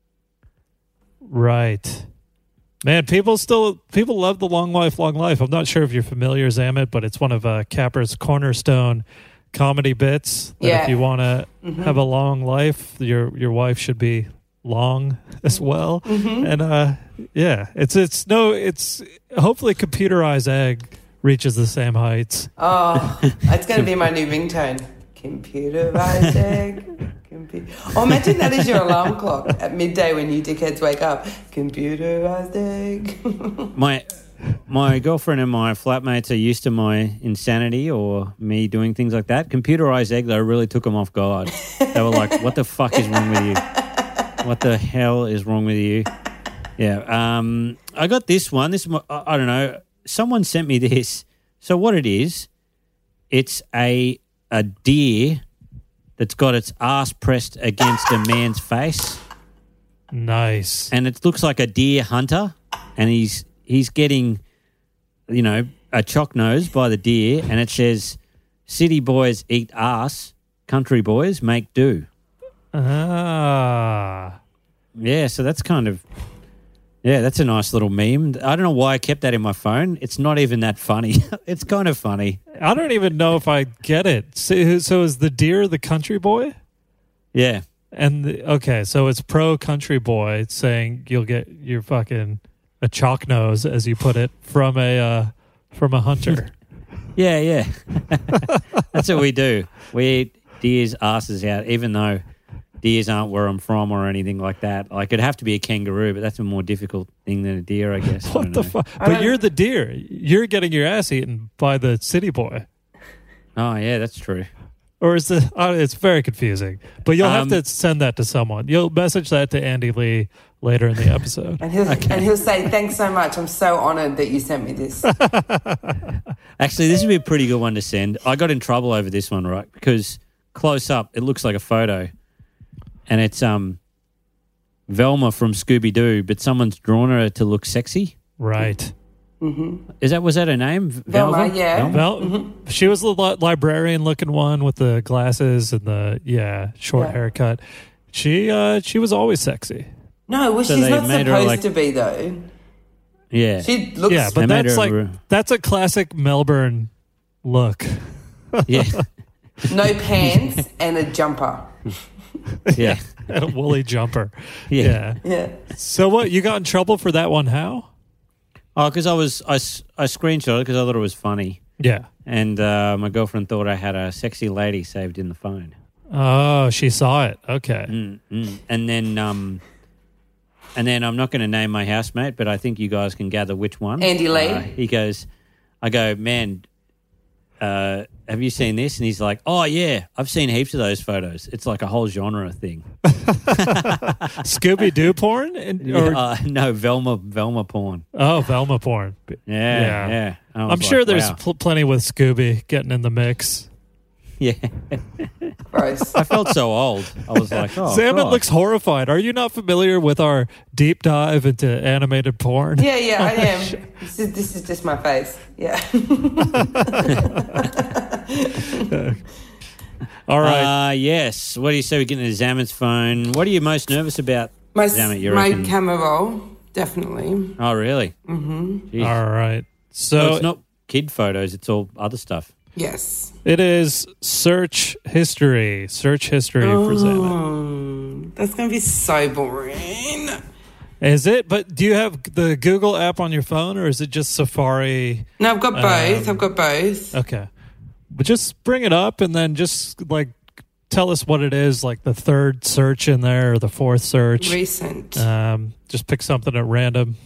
Right. Man, people love the long life, long life. I'm not sure if you're familiar, Zamet, but it's one of Capper's cornerstone comedy bits. That Yeah. If you want to have a long life, your wife should be long as well. And it's hopefully Computerized Egg reaches the same heights. Oh, it's going to be my new ringtone. Computerized egg. Oh, imagine that is your alarm clock at midday when you dickheads wake up. Computerized egg. My girlfriend and my flatmates are used to my insanity or me doing things like that. Computerized Egg, though, really took them off guard. They were like, what the fuck is wrong with you? What the hell is wrong with you? Yeah. I got this one. I don't know. Someone sent me this. So what it is, it's a deer that's got its ass pressed against a man's face. Nice. And it looks like a deer hunter, and he's getting, a chock nose by the deer, and it says, "City boys eat ass, country boys make do." Ah. Yeah, so that's that's a nice little meme. I don't know why I kept that in my phone. It's not even that funny. It's kind of funny. I don't even know if I get it. So is the deer the country boy? Yeah. Okay, so it's pro country boy saying you'll get your fucking a chalk nose, as you put it, from a hunter. Yeah. That's what we do. We eat deer's asses out, even though deers aren't where I'm from or anything like that. Like, it'd have to be a kangaroo, but that's a more difficult thing than a deer, I guess. What the fuck? But you're the deer. You're getting your ass eaten by the city boy. Oh, yeah, that's true. Or is it's very confusing. But you'll have to send that to someone. You'll message that to Andy Lee later in the episode. And he'll say, thanks so much. I'm so honoured that you sent me this. Actually, this would be a pretty good one to send. I got in trouble over this one, right? Because close up, it looks like a photo, and it's Velma from Scooby Doo, but someone's drawn her to look sexy. Right. Was that her name? Velma, yeah. She was the librarian-looking one with the glasses and the short haircut. She was always sexy. No, well, So she's they not made her, supposed like- to be though. Yeah. She looks. Yeah, but They made that's her- that's a classic Melbourne look. Yeah. no pants and a jumper. Yeah. And a woolly jumper. Yeah. Yeah. So what? You got in trouble for that one? How? Oh, because I screenshot it because I thought it was funny. Yeah. And my girlfriend thought I had a sexy lady saved in the phone. Oh, she saw it. Okay. And then I'm not going to name my housemate, but I think you guys can gather which one. Andy Lee. I go, man, have you seen this? And he's like, oh, yeah, I've seen heaps of those photos. It's like a whole genre thing. Scooby-Doo porn? No, Velma porn. Oh, Velma porn. Yeah. I'm sure there's wow. plenty with Scooby getting in the mix. Yeah. Gross. I felt so old. I was like, oh, Salmon God. looks horrified. Are you not familiar with our deep dive into animated porn? Yeah, I am. This is just my face. Yeah. All right. Yes. What do you say we get into Zamet's phone? What are you most nervous about, My Zamet, you my reckon? camera roll, definitely. Oh, really? Mm-hmm. All right. So So it's not kid photos. It's all other stuff. Yes. it is search history. Search history for Zamet. That's gonna be so boring. Is it? But do you have the Google app on your phone, or is it just Safari? No, I've got both. I've got both. Okay. But just bring it up and then just like tell us what it is, like the third search in there or the fourth search. Recent. Just pick something at random.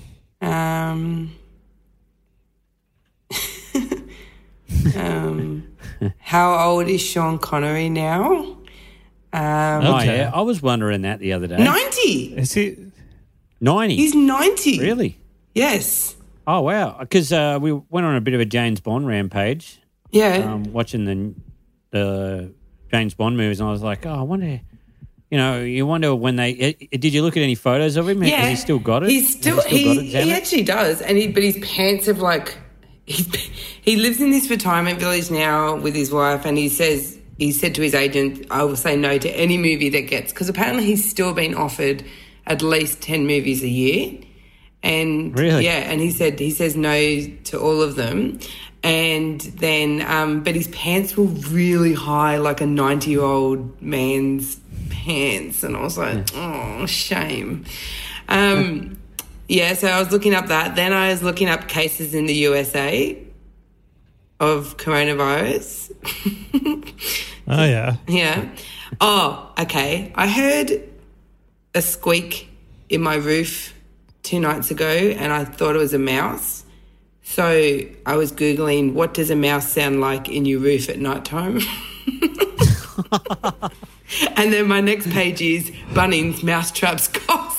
How old is Sean Connery now? Oh, Okay. yeah. I was wondering that the other day. 90. Is he? 90. He's 90. Really? Yes. Oh, wow. Because we went on a bit of a James Bond rampage, Yeah. watching the James Bond movies, and I was like, oh, I wonder, you wonder when they... did you look at any photos of him? Yeah. Has he still got it? He's still, Has he got it, he Zamet? actually does. But his pants have like, he lives in this retirement village now with his wife, and he said to his agent, I will say no to any movie that gets, because apparently he's still been offered at least 10 movies a year. And Really? yeah, and he says no to all of them. And then, but his pants were really high, like a 90-year-old man's pants. And I was like, oh, shame. Yeah, so I was looking up that. Then I was looking up cases in the USA of coronavirus. Oh, yeah. Yeah. Oh, okay. I heard a squeak in my roof 2 nights ago, and I thought it was a mouse. So I was Googling, what does a mouse sound like in your roof at night time? And then my next page is Bunnings mousetraps cost.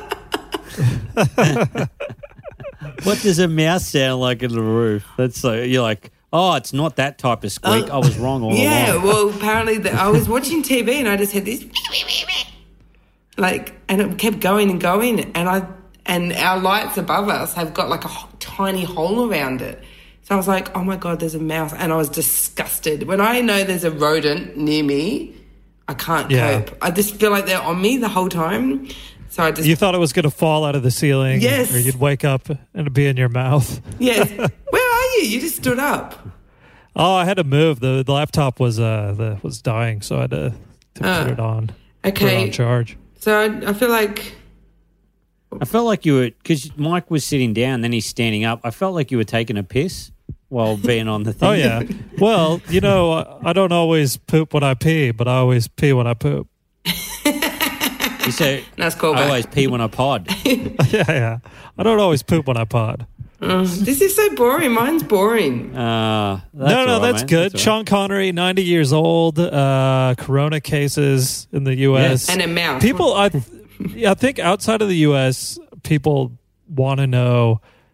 What does a mouse sound like in the roof? That's so you're like, oh, it's not that type of squeak. I was wrong all Yeah, along. well, apparently I was watching TV and I just had this, like, and it kept going and going, and our lights above us have got like a tiny hole around it. So I was like, oh my God, there's a mouse. And I was disgusted. When I know there's a rodent near me, I can't cope. I just feel like they're on me the whole time. So I just... You thought it was going to fall out of the ceiling? Yes. Or you'd wake up and it'd be in your mouth? Yes. Where are you? You just stood up. Oh, I had to move. The laptop was dying, so I had to put it on. Okay. Put it on charge. So I feel like... I felt like you were, because Mike was sitting down, then he's standing up. I felt like you were taking a piss while being on the thing. Oh, yeah. Well, I don't always poop when I pee, but I always pee when I poop. You say, That's cool. I always pee when I pod. Yeah. I don't always poop when I pod. This is so boring. Mine's boring. That's That's good. That's all Sean Connery, 90 years old, corona cases in the U.S. And a mouse. People, I think outside of the U.S., people want to know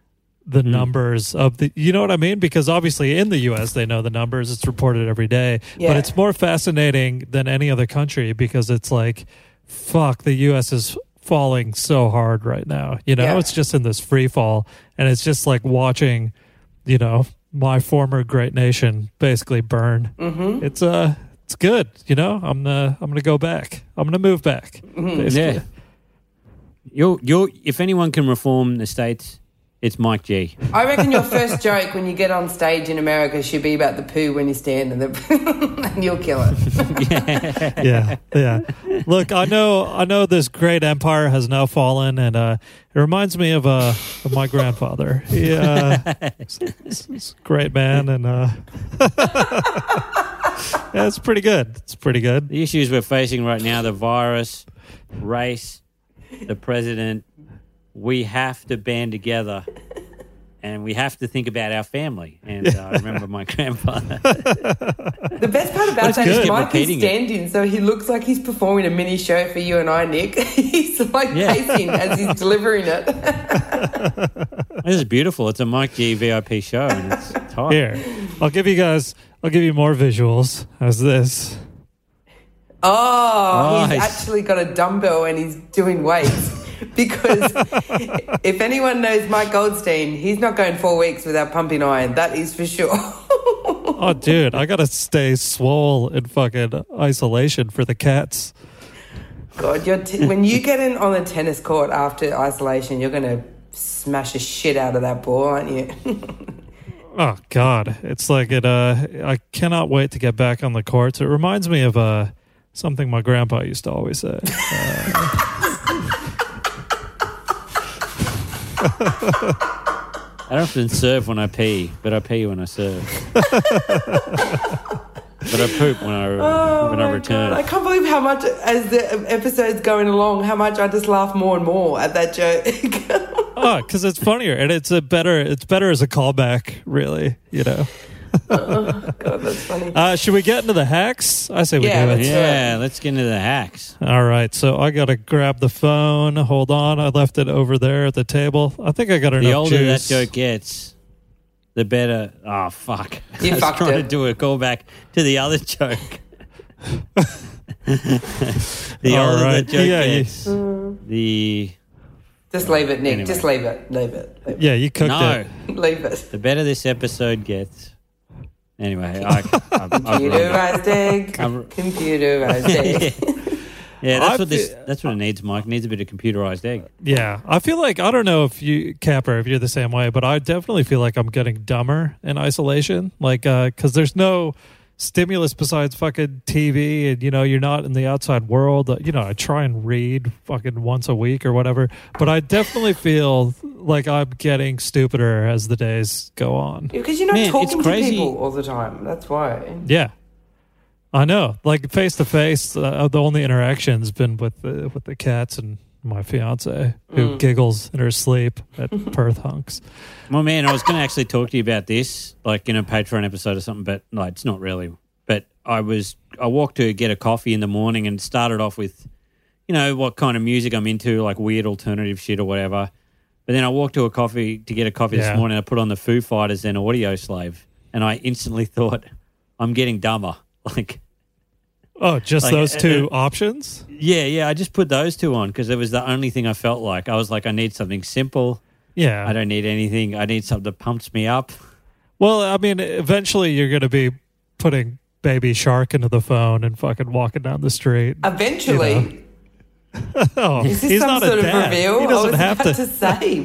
the numbers of the, you know what I mean? Because obviously in the US they know the numbers, it's reported every day, but it's more fascinating than any other country because it's like, fuck, the US is falling so hard right now. You know, it's just in this free fall, and it's just like watching, you know, my former great nation basically burn. It's good. You know, I'm gonna go back. I'm gonna move back. Yeah. You're if anyone can reform the States, it's Mike G. I reckon your first joke when you get on stage in America should be about the poo when you stand and you'll kill it. Yeah. Look, I know this great empire has now fallen, and it reminds me of my grandfather. He's a great man, and yeah, it's pretty good. It's pretty good. The issues we're facing right now, the virus, race, the president, we have to band together and we have to think about our family. And I remember my grandfather. The best part about that is Mike is standing, so he looks like he's performing a mini show for you and I, Nick. He's like pacing as he's delivering it. This is beautiful. It's a Mike G VIP show, and it's tight. Here, I'll give you more visuals. How's this? Oh, he's actually got a dumbbell and he's doing weights. Because if anyone knows Mike Goldstein, he's not going 4 weeks without pumping iron. That is for sure. Oh, dude, I gotta stay swole in fucking isolation for the cats. God, when you get in on the tennis court after isolation, you're gonna smash the shit out of that ball, aren't you? Oh God, it's like it. I cannot wait to get back on the courts. It reminds me of something my grandpa used to always say. I don't often serve when I pee, but I pee when I serve. But I poop when I return. God. I can't believe how much, as the episode's going along, how much I just laugh more and more at that joke. Oh, because it's funnier and it's better as a callback, really. You know. Oh, God, that's funny. Should we get into the hacks? I say we do it. Yeah, let's get into the hacks. All right, so I got to grab the phone. Hold on, I left it over there at the table. I think I got enough The older juice. that joke gets, the better. Oh, fuck. You I was fucked trying it. to do a callback to the other joke. The All older right. that joke Yeah, gets, the... Just leave it, Nick. Anyway. Just leave it. Yeah, you cooked No. it. Leave it. The better this episode gets. Anyway, I've Computerized egg. Computerized egg. Yeah, that's what it needs, Mike. It needs a bit of computerized egg. Yeah, I feel like, I don't know if you, Capper, if you're the same way, but I definitely feel like I'm getting dumber in isolation. Like, because there's no stimulus besides fucking TV, and, you know, you're not in the outside world. You know, I try and read fucking once a week or whatever, but I definitely feel like I'm getting stupider as the days go on. Because you're not Man, talking it's to crazy. people all the time. That's why. Yeah. I know, like face to face, the only interaction's been with the cats and my fiance, who giggles in her sleep at Perth hunks. Well, man, I was going to actually talk to you about this, like in a Patreon episode or something, but no, it's not really. But I walked to get a coffee in the morning and started off with, you know, what kind of music I'm into, like weird alternative shit or whatever. But then I walked to get a coffee this morning. I put on the Foo Fighters then Audio Slave, and I instantly thought, I'm getting dumber. Like. Oh, just those two options? Yeah. I just put those two on because it was the only thing I felt like. I was like, I need something simple. Yeah. I don't need anything. I need something that pumps me up. Well, I mean, eventually you're going to be putting Baby Shark into the phone and fucking walking down the street. Eventually. You know? Oh, Is this he's some not sort a of dad. reveal? He doesn't I was have about to. to say.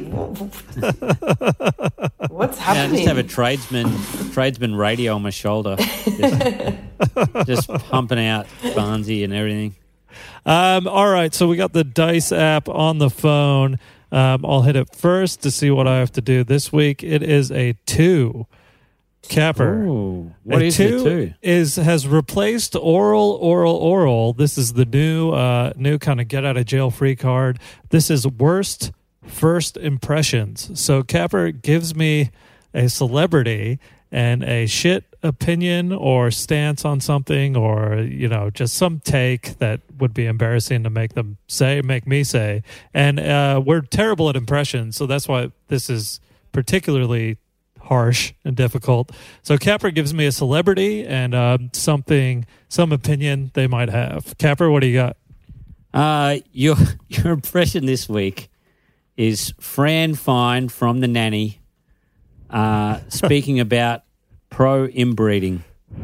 What's Yeah, I happening? just have a tradesman radio on my shoulder. Just pumping out Barnsey and everything. All right, so we got the Dice app on the phone. I'll hit it first to see what I have to do this week. It is a 2. Capper. Ooh, what is the 2? Has replaced oral. This is the new kind of get out of jail free card. This is worst first impressions. So Capper gives me a celebrity and a shit opinion or stance on something, or, you know, just some take that would be embarrassing to make me say. And we're terrible at impressions, so that's why this is particularly harsh and difficult. So Capper gives me a celebrity and some opinion they might have. Capper, what do you got? Your impression this week is Fran Fine from The Nanny speaking about pro-inbreeding.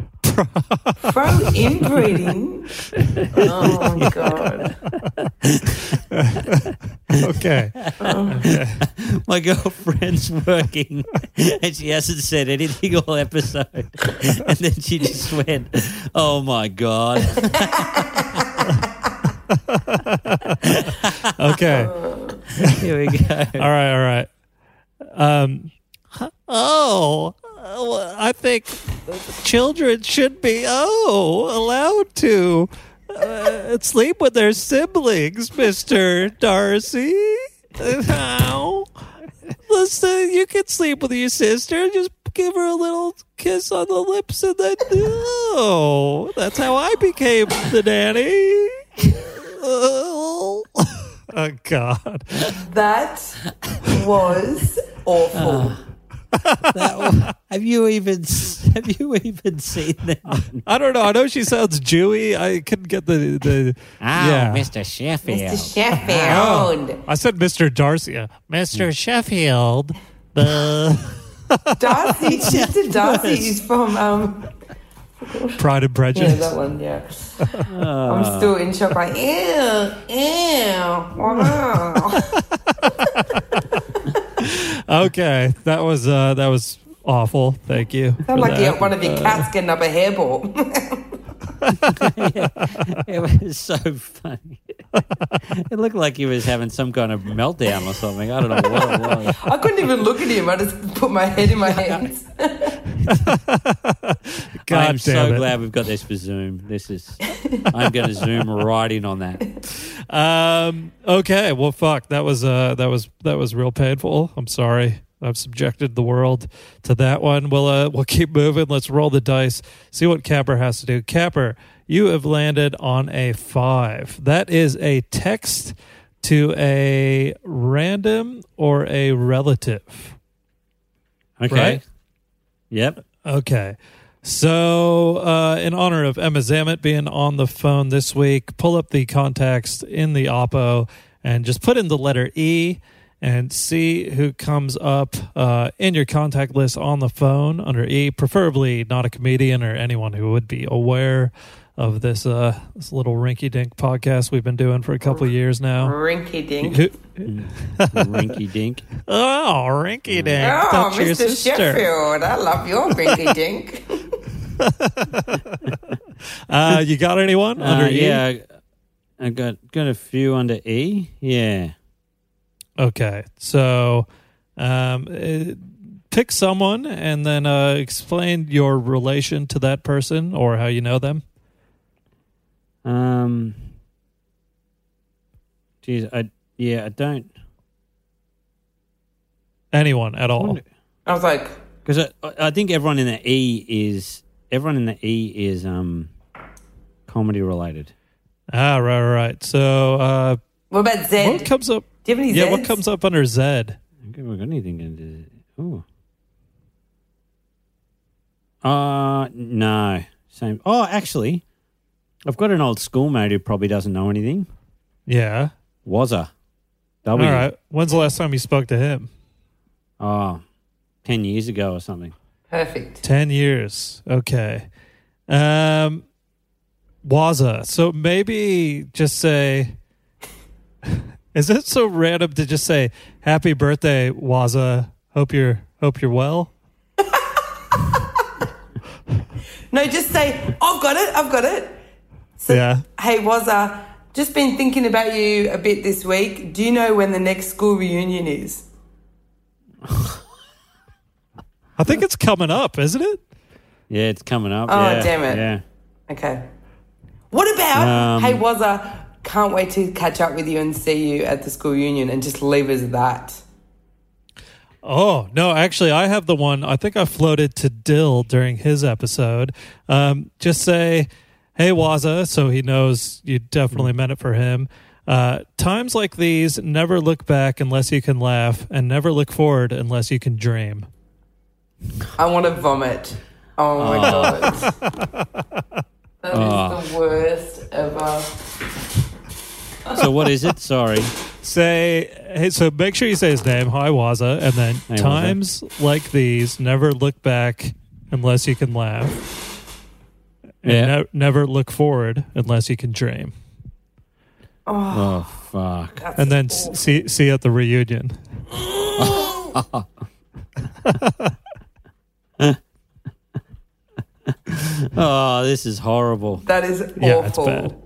Pro-inbreeding? Oh, my God. Okay. My girlfriend's working and she hasn't said anything all episode. And then she just went, oh, my God. Okay. Here we go. All right. I think children should be allowed to sleep with their siblings, Mr. Darcy. How? Listen, you can sleep with your sister. Just give her a little kiss on the lips and then that's how I became the nanny. Oh God. That was awful. Have you even seen that? I don't know. I know she sounds Jewy. I couldn't get the Mr. Sheffield. Mr. Sheffield. I said Mr. Darcy. Mr. Sheffield. Darcy. Mr. Darcy is from Pride and Prejudice. yeah, that one, yeah. I'm still in shock, like, ew, wow. Okay, that was awful. Thank you. Sound like you got one of your cats getting up a hairball. It was so funny. It looked like he was having some kind of meltdown or something. I don't know what it was. I couldn't even look at him. I just put my head in my hands. I'm so glad we've got this for Zoom. I'm going to Zoom right in on that. Okay, well, fuck. That was real painful. I'm sorry. I've subjected the world to that one. We'll keep moving. Let's roll the dice. See what Capper has to do. Capper, you have landed on a 5. That is a text to a random or a relative. Okay. Right? Yep. Okay. So, in honor of Emma Zamet being on the phone this week, pull up the contacts in the Oppo and just put in the letter E and see who comes up in your contact list on the phone under E, preferably not a comedian or anyone who would be aware of this little rinky-dink podcast we've been doing for a couple of years now. Rinky-dink. Rinky-dink. Oh, rinky-dink. Oh, That's your Mr. sister. Sheffield, I love your rinky-dink. You got anyone under E? Yeah, I got a few under E. Yeah. Okay, so pick someone and then explain your relation to that person or how you know them. I don't. Anyone at all. I was like, Because I think everyone in the E is comedy related. Ah, right. So what about Zed? what comes up? Do you have any Yeah, Zeds? what comes up under Zed? I don't think we've got anything into. No. Same. Oh, actually, I've got an old schoolmate who probably doesn't know anything. Yeah. Wazza. All right. When's the last time you spoke to him? 10 years ago or something. Perfect. 10 years. Okay. Waza. So maybe just say, is it so random to just say, happy birthday, Waza. Hope you're well? No, just say, I've got it. So, Yeah. Hey, Wazza, just been thinking about you a bit this week. Do you know when the next school reunion is? I think it's coming up, isn't it? Yeah, it's coming up. Oh, yeah, damn it. Yeah. Okay. What about, hey, Wazza, can't wait to catch up with you and see you at the school reunion, and just leave us at that. Oh, no, actually, I have the one. I think I floated to Dill during his episode. Just say, hey, Waza, so he knows you definitely meant it for him. Times like these, never look back unless you can laugh, and never look forward unless you can dream. I want to vomit. Oh my God. That is the worst ever. So what is it? Sorry. So make sure you say his name, Hi Waza, and then Hey, times like these, never look back unless you can laugh. And Yeah. never look forward unless you can dream. Oh, fuck. That's And then awful. see you at the reunion. Oh, this is horrible. That is awful. Yeah, it's bad.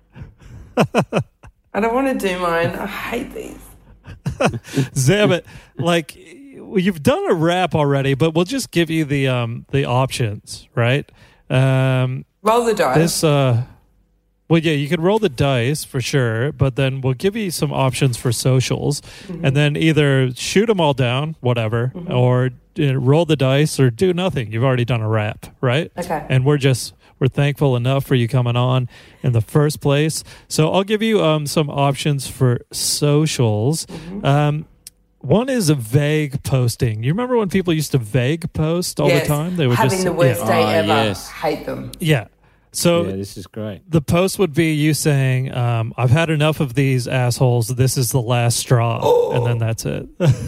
I don't want to do mine. I hate these. Zamet, like you've done a rap already, but we'll just give you the options, right? Roll the dice. Well, yeah, you can roll the dice for sure, but then we'll give you some options for socials, and then either shoot them all down, whatever, or roll the dice or do nothing. You've already done a rap, right? Okay. And we're thankful enough for you coming on in the first place. So I'll give you some options for socials. One is a vague posting. You remember when people used to vague post all the time? They would having just the worst day ever. Yes. Hate them. yeah. So Yeah, this is great. the post would be you saying, I've had enough of these assholes. This is the last straw. And then that's it.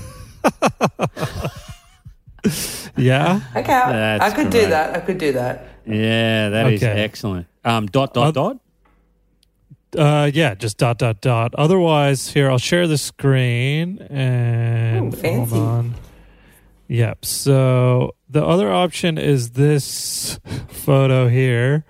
Yeah. Okay, I That's could great. do that. I could do that. Yeah, that is Okay. excellent. Dot. Yeah, just ... Otherwise, here, I'll share the screen and Ooh, fancy. hold on. Yep. So the other option is this photo here.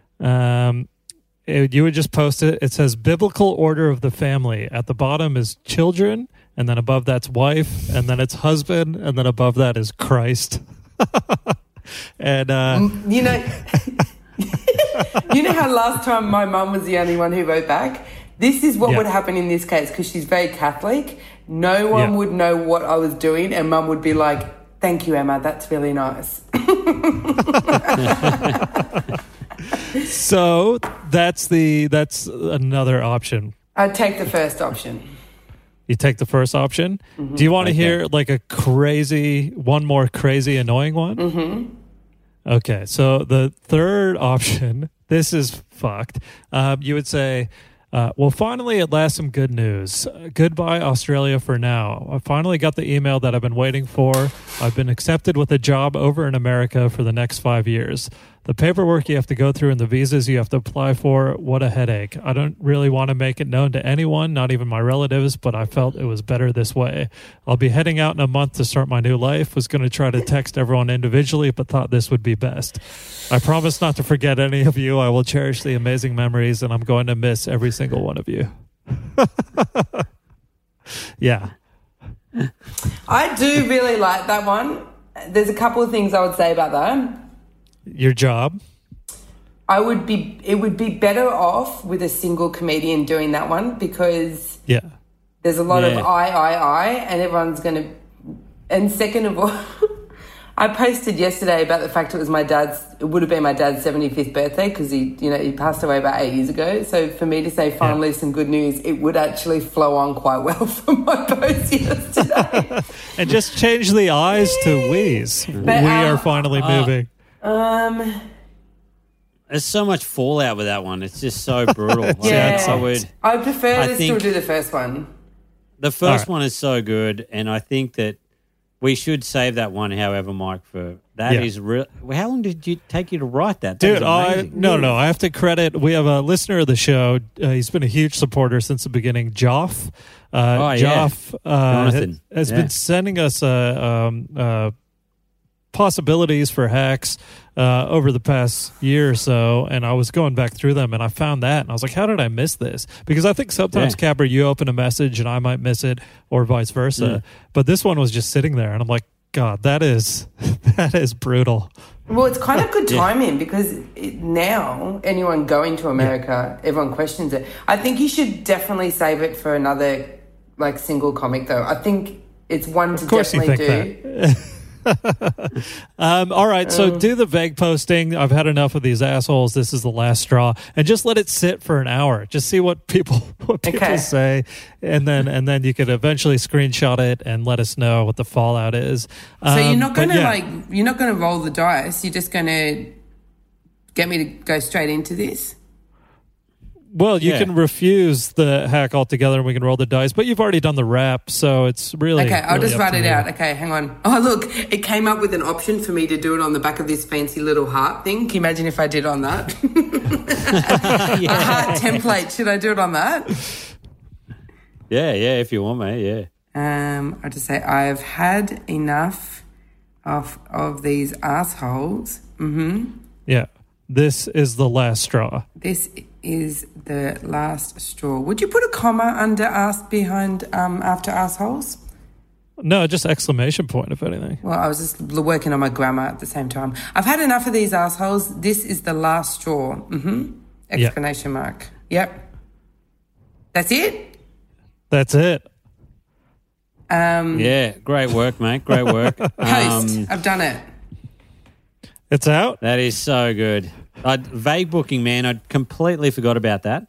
You would just post it. It says biblical order of the family. At the bottom is children, and then above that's wife, and then it's husband, and then above that is Christ. And You know, you know how last time my mum was the only one who wrote back? This is what Yeah. would happen in this case because she's very Catholic. No one Yeah. would know what I was doing, and mum would be like, "Thank you, Emma. That's really nice." so that's another option. I'd take the first option. You take the first option. Do you want to Okay. hear like one more crazy, annoying one? Mm-hmm. Okay, so the third option, this is fucked. You would say, well, finally, at last, some good news. Goodbye, Australia, for now. I finally got the email that I've been waiting for. I've been accepted with a job over in America for the next 5 years. The paperwork you have to go through and the visas you have to apply for, what a headache. I don't really want to make it known to anyone, not even my relatives, but I felt it was better this way. I'll be heading out in a month to start my new life. Was going to try to text everyone individually, but thought this would be best. I promise not to forget any of you. I will cherish the amazing memories, and I'm going to miss every single one of you. Yeah. I do really like that one. There's a couple of things I would say about that. Your job. It would be better off with a single comedian doing that one because Yeah. there's a lot of Yeah. I, and everyone's going to... And second of all, I posted yesterday about the fact it would have been my dad's 75th birthday because he passed away about 8 years ago. So for me to say finally some good news, it would actually flow on quite well from my post yesterday. And just change the eyes to Wheeze. We are finally moving. There's so much fallout with that one. It's just so brutal. Yeah. I I prefer I to think- still do the first one. The first All right. one is so good, and I think that we should save that one. However, Mike, for that Yeah. is real. How long did it take you to write that? Dude, That is amazing. no. I have to credit. We have a listener of the show. He's been a huge supporter since the beginning. Joff. Yeah. Joff Jonathan. has Yeah. been sending us possibilities for hacks over the past year or so, and I was going back through them, and I found that, and I was like, how did I miss this? Because I think sometimes, Yeah. Capper, you open a message, and I might miss it, or vice versa. But this one was just sitting there, and I'm like, God, that is brutal. Well, it's kind of good timing because now anyone going to America, everyone questions it. I think you should definitely save it for another single comic though. I think it's one to Of course you definitely think do. that. All right, so do the vague posting. I've had enough of these assholes. This is the last straw, and just let it sit for an hour. Just see what people say, and then you could eventually screenshot it and let us know what the fallout is. So you're not going to you're not going to roll the dice. You're just going to get me to go straight into this. Well, you can refuse the hack altogether and we can roll the dice, but you've already done the wrap, so it's really... Okay, I'll just write it out. Okay, hang on. Oh, look, it came up with an option for me to do it on the back of this fancy little heart thing. Can you imagine if I did on that? A heart template. Should I do it on that? Yeah, if you want, mate, yeah. I'll just say, I've had enough of these assholes. Mm-hmm. Yeah, this is the last straw. This is the last straw. Would you put a comma under behind after assholes? No, just exclamation point, if anything. Well, I was just working on my grammar at the same time. I've had enough of these assholes. This is the last straw. Mm-hmm. Exclamation mark. Yep. That's it? That's it. Yeah, great work, mate. Great work. Post. I've done it. It's out? That is so good. Vague booking, man. I completely forgot about that.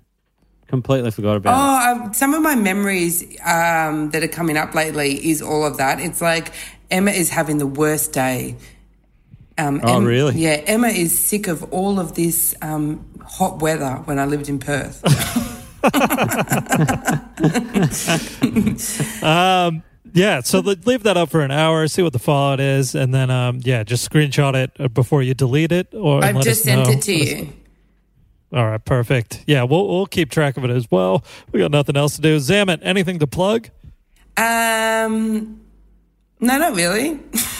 Some of my memories that are coming up lately is all of that. It's like Emma is having the worst day. Really? Yeah, Emma is sick of all of this hot weather when I lived in Perth. Yeah, so leave that up for an hour, see what the fallout is, and then, just screenshot it before you delete it. I've just sent it to you. All right, perfect. Yeah, we'll keep track of it as well. We got nothing else to do. Zamet, anything to plug? No, not really.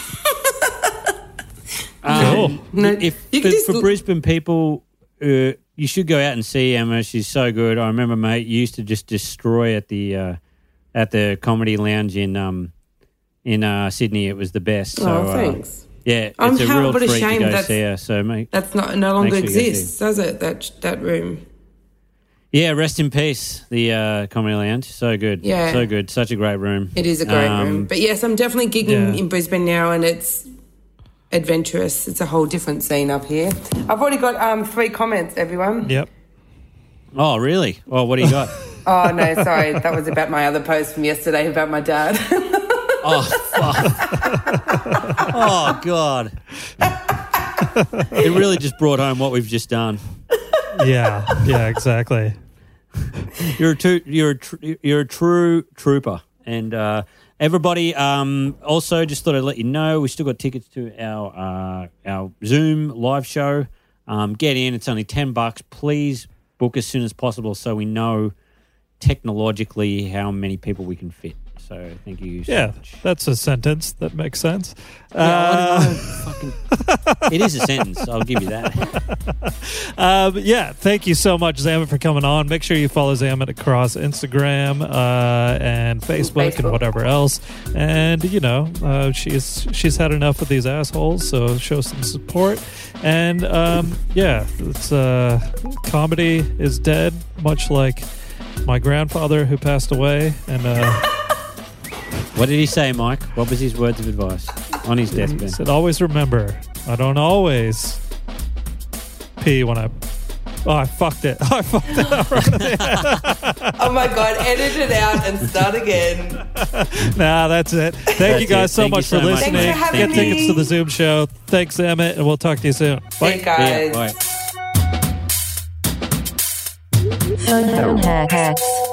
Cool. For Brisbane people, you should go out and see Emma. She's so good. I remember, mate, you used to just destroy at the Comedy Lounge in Sydney. It was the best. So, thanks. Yeah, it's a real treat to go see her. So, mate, that's no longer exists, does it? That room. Yeah, rest in peace, the Comedy Lounge. So good. Yeah. So good. Such a great room. It is a great room. But yes, I'm definitely gigging in Brisbane now, and it's adventurous. It's a whole different scene up here. I've already got 3 comments, everyone. Yep. Oh, really? Oh, what do you got? Oh, no, sorry. That was about my other post from yesterday about my dad. Oh, fuck. Oh, God. It really just brought home what we've just done. Yeah, exactly. You're a true trooper. And everybody, also just thought I'd let you know we still got tickets to our Zoom live show. Get in. It's only $10. Please book as soon as possible so we know technologically how many people we can fit. So thank you so much. That's a sentence that makes sense. It is a sentence. I'll give you that. Thank you so much, Zamet, for coming on. Make sure you follow Zamet across Instagram and Facebook and whatever else. And, she's had enough of these assholes, so show some support. And, it's comedy is dead, much like my grandfather who passed away. And what did he say, Mike? What was his words of advice on his deathbed? He said, always remember, I don't always pee when I... Oh, I fucked it. Oh my God, edit it out and start again. Nah, that's it. Thank you guys so much for listening. Thanks for having Get me. tickets to the Zoom show. Thanks, Emmett, and we'll talk to you soon. Bye. Hey, guys. Yeah, bye. Phone hacks.